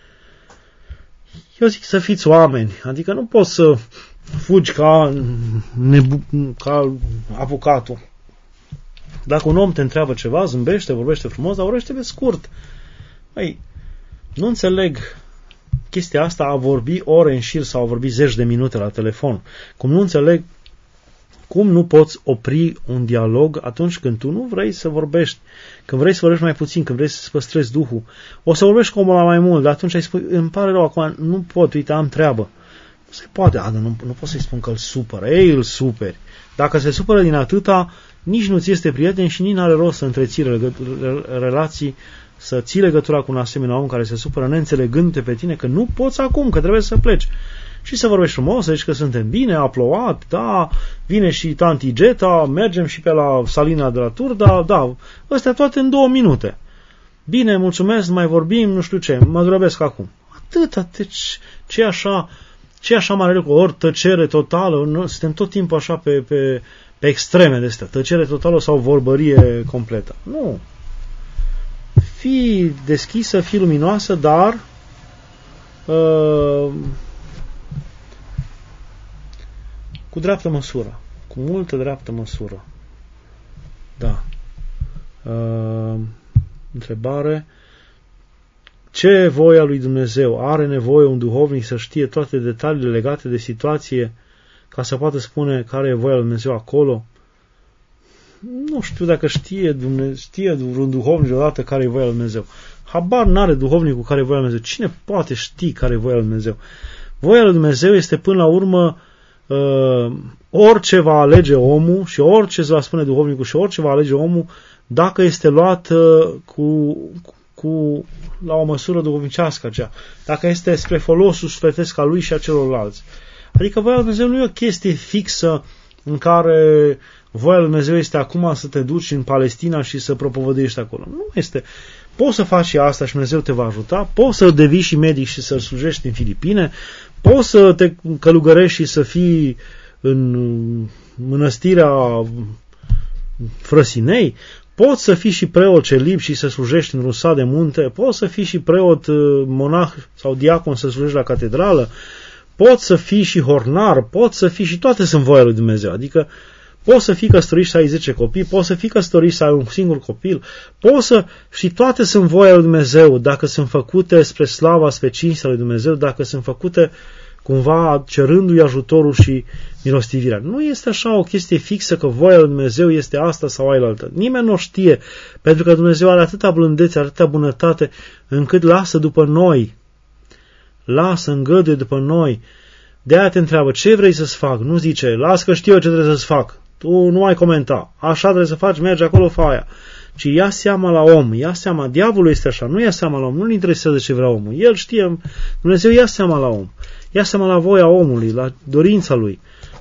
Eu zic să fiți oameni, adică nu poți să fugi ca, nebu- ca apucatul. Dacă un om te întreabă ceva, zâmbește, vorbește frumos, dar vorbește pe scurt. Păi, nu înțeleg chestia asta a vorbi ore în șir sau a vorbi zeci de minute la telefon. Cum nu înțeleg cum nu poți opri un dialog atunci când tu nu vrei să vorbești, când vrei să vorbești mai puțin, când vrei să-ți păstrezi duhul. O să vorbești cu omul ăla mai mult, dar atunci ai spui, îmi pare rău acum, nu pot, uite, am treabă. Nu se poate, a, nu, nu pot să-i spun că îl supără, ei îl superi. Dacă se supără din atâta, nici nu ți este prieten și nici n-are rost să întreții relații, să ții legătura cu un asemenea om care se supără neînțelegându-te pe tine că nu poți acum, că trebuie să pleci. Și să vorbești frumos, să zici că suntem bine, a plouat, da, vine și tanti Geta, mergem și pe la Salina de la Turda, da, astea toate în două minute. Bine, mulțumesc, mai vorbim, nu știu ce, mă grăbesc acum. Atâta, deci, ce așa, ce așa mare lucru, ori tăcere totală, nu, suntem tot timpul așa pe, pe, pe extreme de astea, tăcere totală sau vorbărie completă. Nu. Fii deschisă, fii luminoasă, dar uh, cu dreaptă măsură, cu multă dreaptă măsură. Da. Uh, întrebare. Ce voia lui Dumnezeu? Are nevoie un duhovnic să știe toate detaliile legate de situație ca să poată spune care e voia lui Dumnezeu acolo? Nu știu dacă știe, Dumnezeu, știe un duhovnic odată care e voia lui Dumnezeu. Habar n-are duhovnicul care e voia lui Dumnezeu. Cine poate ști care e voia lui Dumnezeu? Voia lui Dumnezeu este până la urmă uh, orice va alege omul și orice îți va spune duhovnicul și orice va alege omul, dacă este luat uh, cu, cu, la o măsură duhovnicească aceea, dacă este spre folosul sufletesc al lui și a celorlalți. Adică voia lui Dumnezeu nu e o chestie fixă în care voia lui Dumnezeu este acum să te duci în Palestina și să propovăduiești acolo. Nu este. Poți să faci și asta și Dumnezeu te va ajuta, poți să devii și medic și să slujești în Filipine, poți să te călugărești și să fii în mănăstirea Frăsinei, poți să fii și preot celib și să slujești în Rusa de Munte, poți să fii și preot monah sau diacon să slujești la catedrală, poți să fii și hornar, poți să fii și toate sunt voia lui Dumnezeu. Adică poți să fii căsătorit și să ai zece copii, poți să fii căsătorit și să ai un singur copil, poți să, și toate sunt voia lui Dumnezeu, dacă sunt făcute spre slava, spre cinstea lui Dumnezeu, dacă sunt făcute cumva cerându-i ajutorul și milostivirea. Nu este așa o chestie fixă că voia lui Dumnezeu este asta sau ailaltă. Nimeni nu știe, pentru că Dumnezeu are atâta blândețe, atâta bunătate, încât lasă după noi, lasă, îngăduie după noi. De-aia te întreabă, ce vrei să-ți fac? Nu zice, las că știu eu ce trebuie să-ți fac. Tu nu mai comenta. Așa trebuie să faci, mergi acolo, fă aia. Ci ia seama la om, ia seama, diavolul este așa, nu ia seama la om, nu-l interesează ce vrea omul. El știe, Dumnezeu ia seama la om. Ia seama la voia omului, la dorința lui.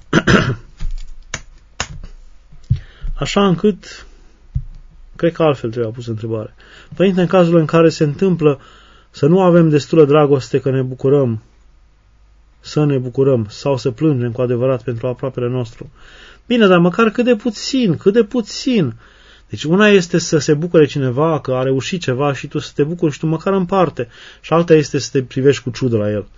Așa încât, cred că altfel trebuie pus întrebare. Părinte, în cazul în care se întâmplă să nu avem destulă dragoste că ne bucurăm, să ne bucurăm sau să plângem cu adevărat pentru aproapele nostru. Bine, dar măcar cât de puțin, cât de puțin. Deci una este să se bucure cineva că a reușit ceva și tu să te bucuri și tu măcar în parte. Și alta este să te privești cu ciudă la el.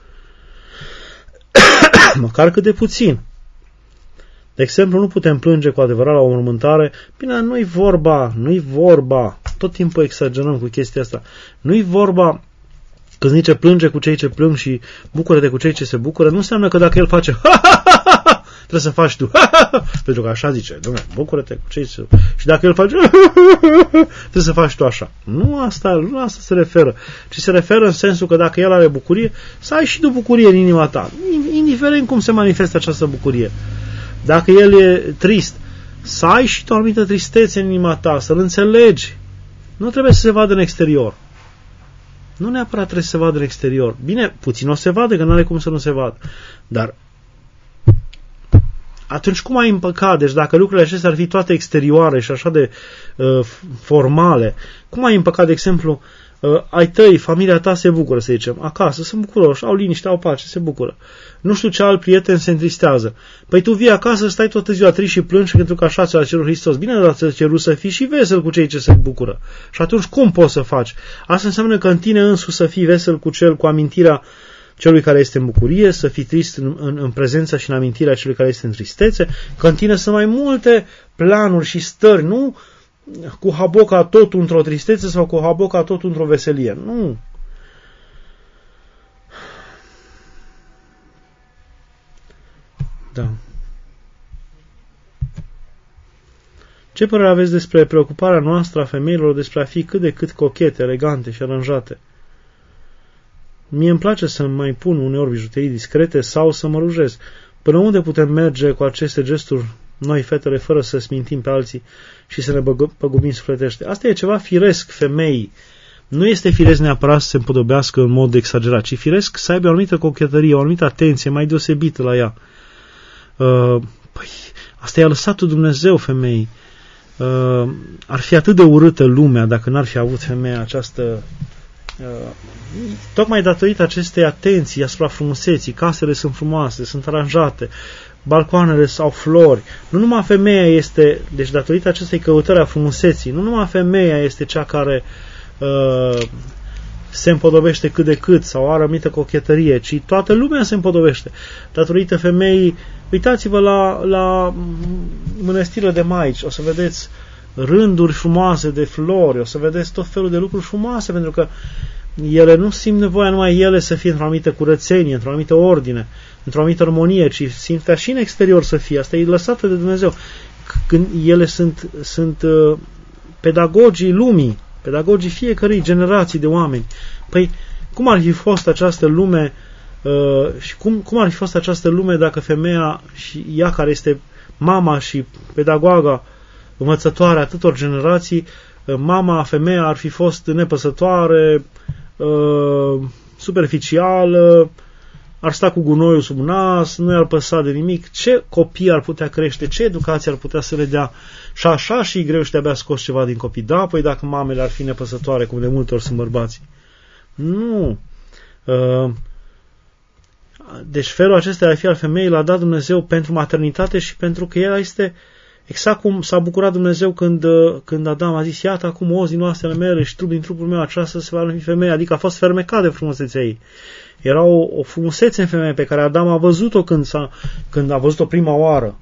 Măcar cât de puțin. De exemplu, nu putem plânge cu adevărat la o mormântare. Bine, nu-i vorba, nu-i vorba. Tot timpul exagerăm cu chestia asta. Nu-i vorba că zice plânge cu cei ce plâng și bucură-te cu cei ce se bucură. Nu înseamnă că dacă el face trebuie să faci tu. Pentru că așa zice, Dumnezeu, bucură-te cu cei ce... Și dacă el face trebuie să faci tu așa. Nu asta, nu asta se referă. Ci se referă în sensul că dacă el are bucurie, să ai și tu bucurie în inima ta. Indiferent cum se manifestă această bucurie. Dacă el e trist, să ai și tu o anumită tristețe în inima ta, să-l înțelegi. Nu trebuie să se vadă în exterior. Nu neapărat trebuie să se vadă în exterior. Bine, puțin o se vadă, că nu are cum să nu se vadă. Dar atunci cum ai împăcat? Deci dacă lucrurile acestea ar fi toate exterioare și așa de uh, formale, cum ai împăcat, de exemplu, uh, ai tăi, familia ta se bucură, să zicem, acasă, sunt bucuroși, au liniște, au pace, se bucură. Nu știu ce alt prieten se întristează. Păi tu vii acasă, stai toată ziua trist și plângi pentru că așa ți-a cerut Hristos. Bine, dar ți-a cerut să fii și vesel cu cei ce se bucură. Și atunci cum poți să faci? Asta înseamnă că în tine însuși să fii vesel cu cel, cu amintirea celui care este în bucurie, să fii trist în, în, în prezența și în amintirea celui care este în tristețe, că în tine sunt mai multe planuri și stări, nu cu haboca totul într-o tristețe sau cu haboca totul într-o veselie. Nu. Da. Ce părere aveți despre preocuparea noastră a femeilor despre a fi cât de cât cochete, elegante și aranjate? Mie îmi place să mai pun uneori bijuterii discrete sau să mă rujez. Până unde putem merge cu aceste gesturi noi, fetele, fără să smintim pe alții și să ne păgubim sufletește? Asta e ceva firesc femeii. Nu este firesc neapărat să se împodobească în mod exagerat, ci firesc să aibă o anumită cochetărie, o anumită atenție mai deosebită la ea. Uh, păi, asta i-a lăsat Dumnezeu femeii. Uh, ar fi atât de urâtă lumea dacă n-ar fi avut femeia această Uh, tocmai datorită acestei atenții asupra frumuseții. Casele sunt frumoase, sunt aranjate, balcoanele au flori. Nu numai femeia este, deci datorită acestei căutări a frumuseții, nu numai femeia este cea care uh, se împodobește cât de cât sau are anumită cochetărie, ci toată lumea se împodobește. Datorită femeii, uitați-vă la, la mănăstirile de maici, o să vedeți rânduri frumoase de flori, o să vedeți tot felul de lucruri frumoase, pentru că ele nu simt nevoia numai ele să fie într-o anumită curățenie, într-o anumită ordine, într-o anumită armonie, ci simt ca și în exterior să fie. Asta e lăsată de Dumnezeu. Când ele sunt, sunt uh, pedagogii lumii, pedagogii fiecărei generații de oameni. Păi, cum ar fi fost această lume Uh, și cum, cum ar fi fost această lume dacă femeia și ea care este mama și pedagoga, învățătoare a tuturor generații, uh, mama, femeia ar fi fost nepăsătoare, uh, superficială, ar sta cu gunoiul sub nas, nu i-ar păsa de nimic, ce copii ar putea crește, ce educație ar putea să le dea. Și așa și greu și de-abia scos ceva din copii. Da, păi dacă mamele ar fi nepăsătoare, cum de multe ori sunt bărbații. Nu. Deci felul acesta ar fi al femeii l-a dat Dumnezeu pentru maternitate și pentru că ea este exact cum s-a bucurat Dumnezeu când, când Adam a zis, iată acum ozi din oasele mele și trup din trupul meu aceasta se va numi femeie, adică a fost fermecat de frumusețea ei. Era o, o frumusețe în femeie pe care Adam a văzut-o când, s-a, când a văzut-o prima oară.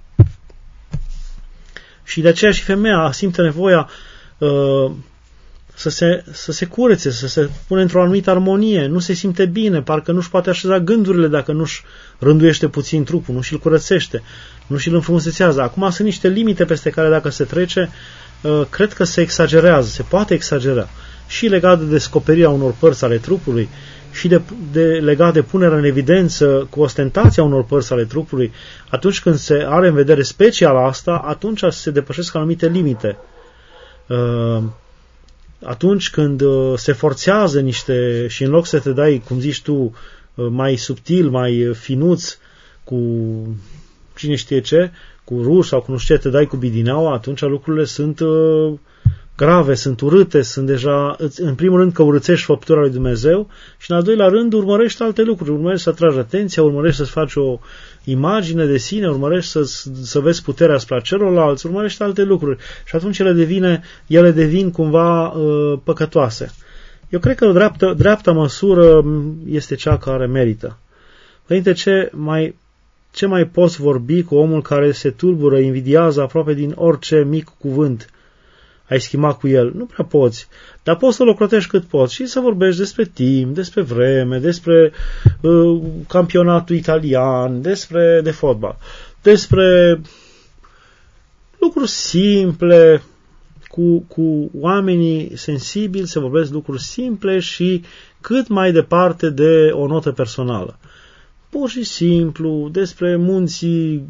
Și de aceea și femeia simte nevoia uh, să, se, să se curețe, să se pune într-o anumită armonie, nu se simte bine, parcă nu-și poate așeza gândurile dacă nu-și rânduiește puțin trupul, nu și-l curățește, nu și-l înfrumusețează. Acum sunt niște limite peste care dacă se trece, uh, cred că se exagerează, se poate exagera. Și legat de descoperirea unor părți ale trupului, și de, de, legat de punerea în evidență cu ostentația unor părți ale trupului, atunci când se are în vedere special asta, atunci se depășesc anumite limite. Uh, atunci când uh, se forțează niște, și în loc să te dai, cum zici tu, uh, mai subtil, mai finuț, cu cine știe ce, cu ruș sau cu nu știu ce, te dai cu bidineaua, atunci lucrurile sunt uh, grave, sunt urâte, sunt deja, în primul rând că urâțești făptura lui Dumnezeu și în al doilea rând urmărești alte lucruri, urmărești să atragi atenția, urmărești să-ți faci o imagine de sine, urmărești să, să vezi puterea asupra celorlalți, urmărești alte lucruri și atunci ele, devine, ele devin cumva uh, păcătoase. Eu cred că dreapta, dreapta măsură este cea care merită. Părinte, ce mai, ce mai poți vorbi cu omul care se tulbură, invidiază aproape din orice mic cuvânt ai schimba cu el? Nu prea poți, dar poți să-l ocrotești cât poți și să vorbești despre timp, despre vreme, despre uh, campionatul italian, despre de fotbal, despre lucruri simple, cu, cu oamenii sensibili se vorbesc lucruri simple și cât mai departe de o notă personală. Pur și simplu, despre munții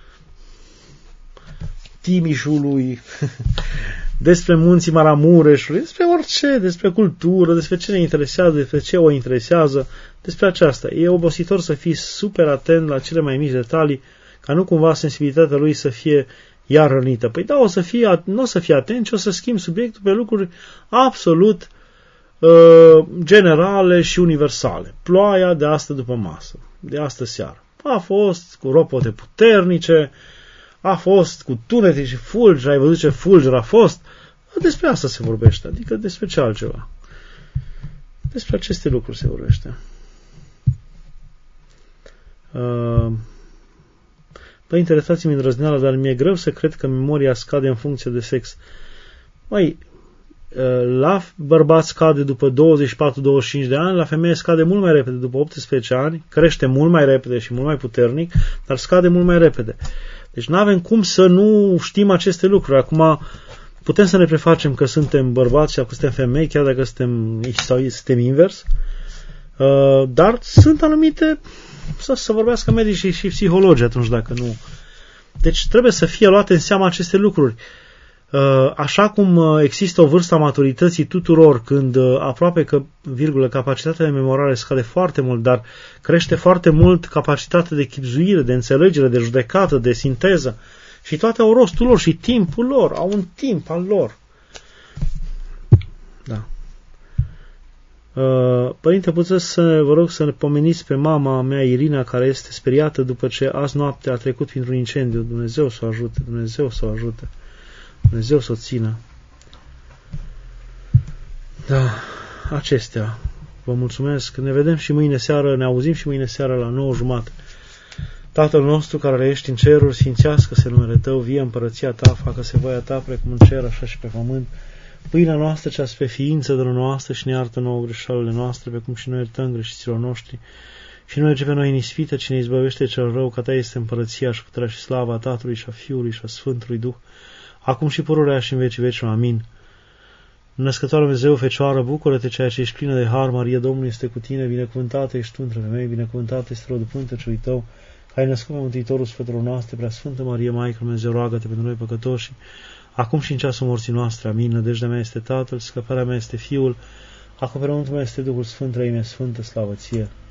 Timișului, despre munții Maramureșului, despre orice, despre cultură, despre ce ne interesează, despre ce o interesează, despre aceasta. E obositor să fii super atent la cele mai mici detalii, ca nu cumva sensibilitatea lui să fie iar rănită. Păi da, o să fie, nu o să fie atent, ci o să schimbi subiectul pe lucruri absolut uh, generale și universale. Ploaia de astă după masă, de astă seară. A fost cu ropote puternice, a fost cu tunete și fulgi, ai văzut ce fulger a fost. Despre asta se vorbește, adică despre ce altceva. Despre aceste lucruri se vorbește. Uh, Păi, interesați-mi îndrăzneala, dar mi-e greu să cred că memoria scade în funcție de sex. Măi, la bărbat scade după douăzeci și patru douăzeci și cinci de ani, la femeie scade mult mai repede după optsprezece ani, crește mult mai repede și mult mai puternic, dar scade mult mai repede. Deci nu avem cum să nu știm aceste lucruri. Acum putem să ne prefacem că suntem bărbați și că suntem femei, chiar dacă suntem, sau suntem invers, dar sunt anumite, să, să vorbească medici și, și psihologi atunci dacă nu. Deci trebuie să fie luate în seamă aceste lucruri. Așa cum există o vârstă a maturității tuturor, când aproape că, virgulă, capacitatea de memorare scade foarte mult, dar crește foarte mult capacitatea de chibzuire, de înțelegere, de judecată, de sinteză. Și toate au rostul lor și timpul lor, au un timp al lor. Da. Părinte, puteți să vă rog să ne pomeniți pe mama mea, Irina, care este speriată după ce azi noapte a trecut printr-un incendiu. Dumnezeu să o ajute, Dumnezeu să o ajute. Dumnezeu să o țină. Da, acestea. Vă mulțumesc. Ne vedem și mâine seară, ne auzim și mâine seară la nouă jumate. Tatăl nostru care ești în ceruri, sfințească-se numele Tău, vie împărăția Ta, facă-se voia Ta, precum în cer, așa și pe pământ. Pâinea noastră cea spre ființă de noastră și ne iartă nouă greșelile noastre, precum și noi iertăm greșiților noștri. Și nu merge pe noi în ispită, ci ne izbăvește cel rău, că Ta este împărăția și puterea și slava Tatălui și a Fiului și a Sfântului Duh, acum și pururea și în vecii vecilor. Amin. Născătoare Dumnezeu, Fecioară, bucură-te, ceea ce ești plină de har, Maria, Domnul este cu tine, binecuvântată ești tu între femei, binecuvântată este rodul pântecelui tău, ai născut pe Mântuitorul sufletelor noastre, Preasfântă Maria, Maică lui Dumnezeu, roagă-te pentru noi păcătoși, acum și în ceasul morții noastre. Amin. Nădejdea mea este Tatăl, scăparea mea este Fiul, acoperământul meu este Duhul Sfânt, Trăimea Sfântă, slavă ție.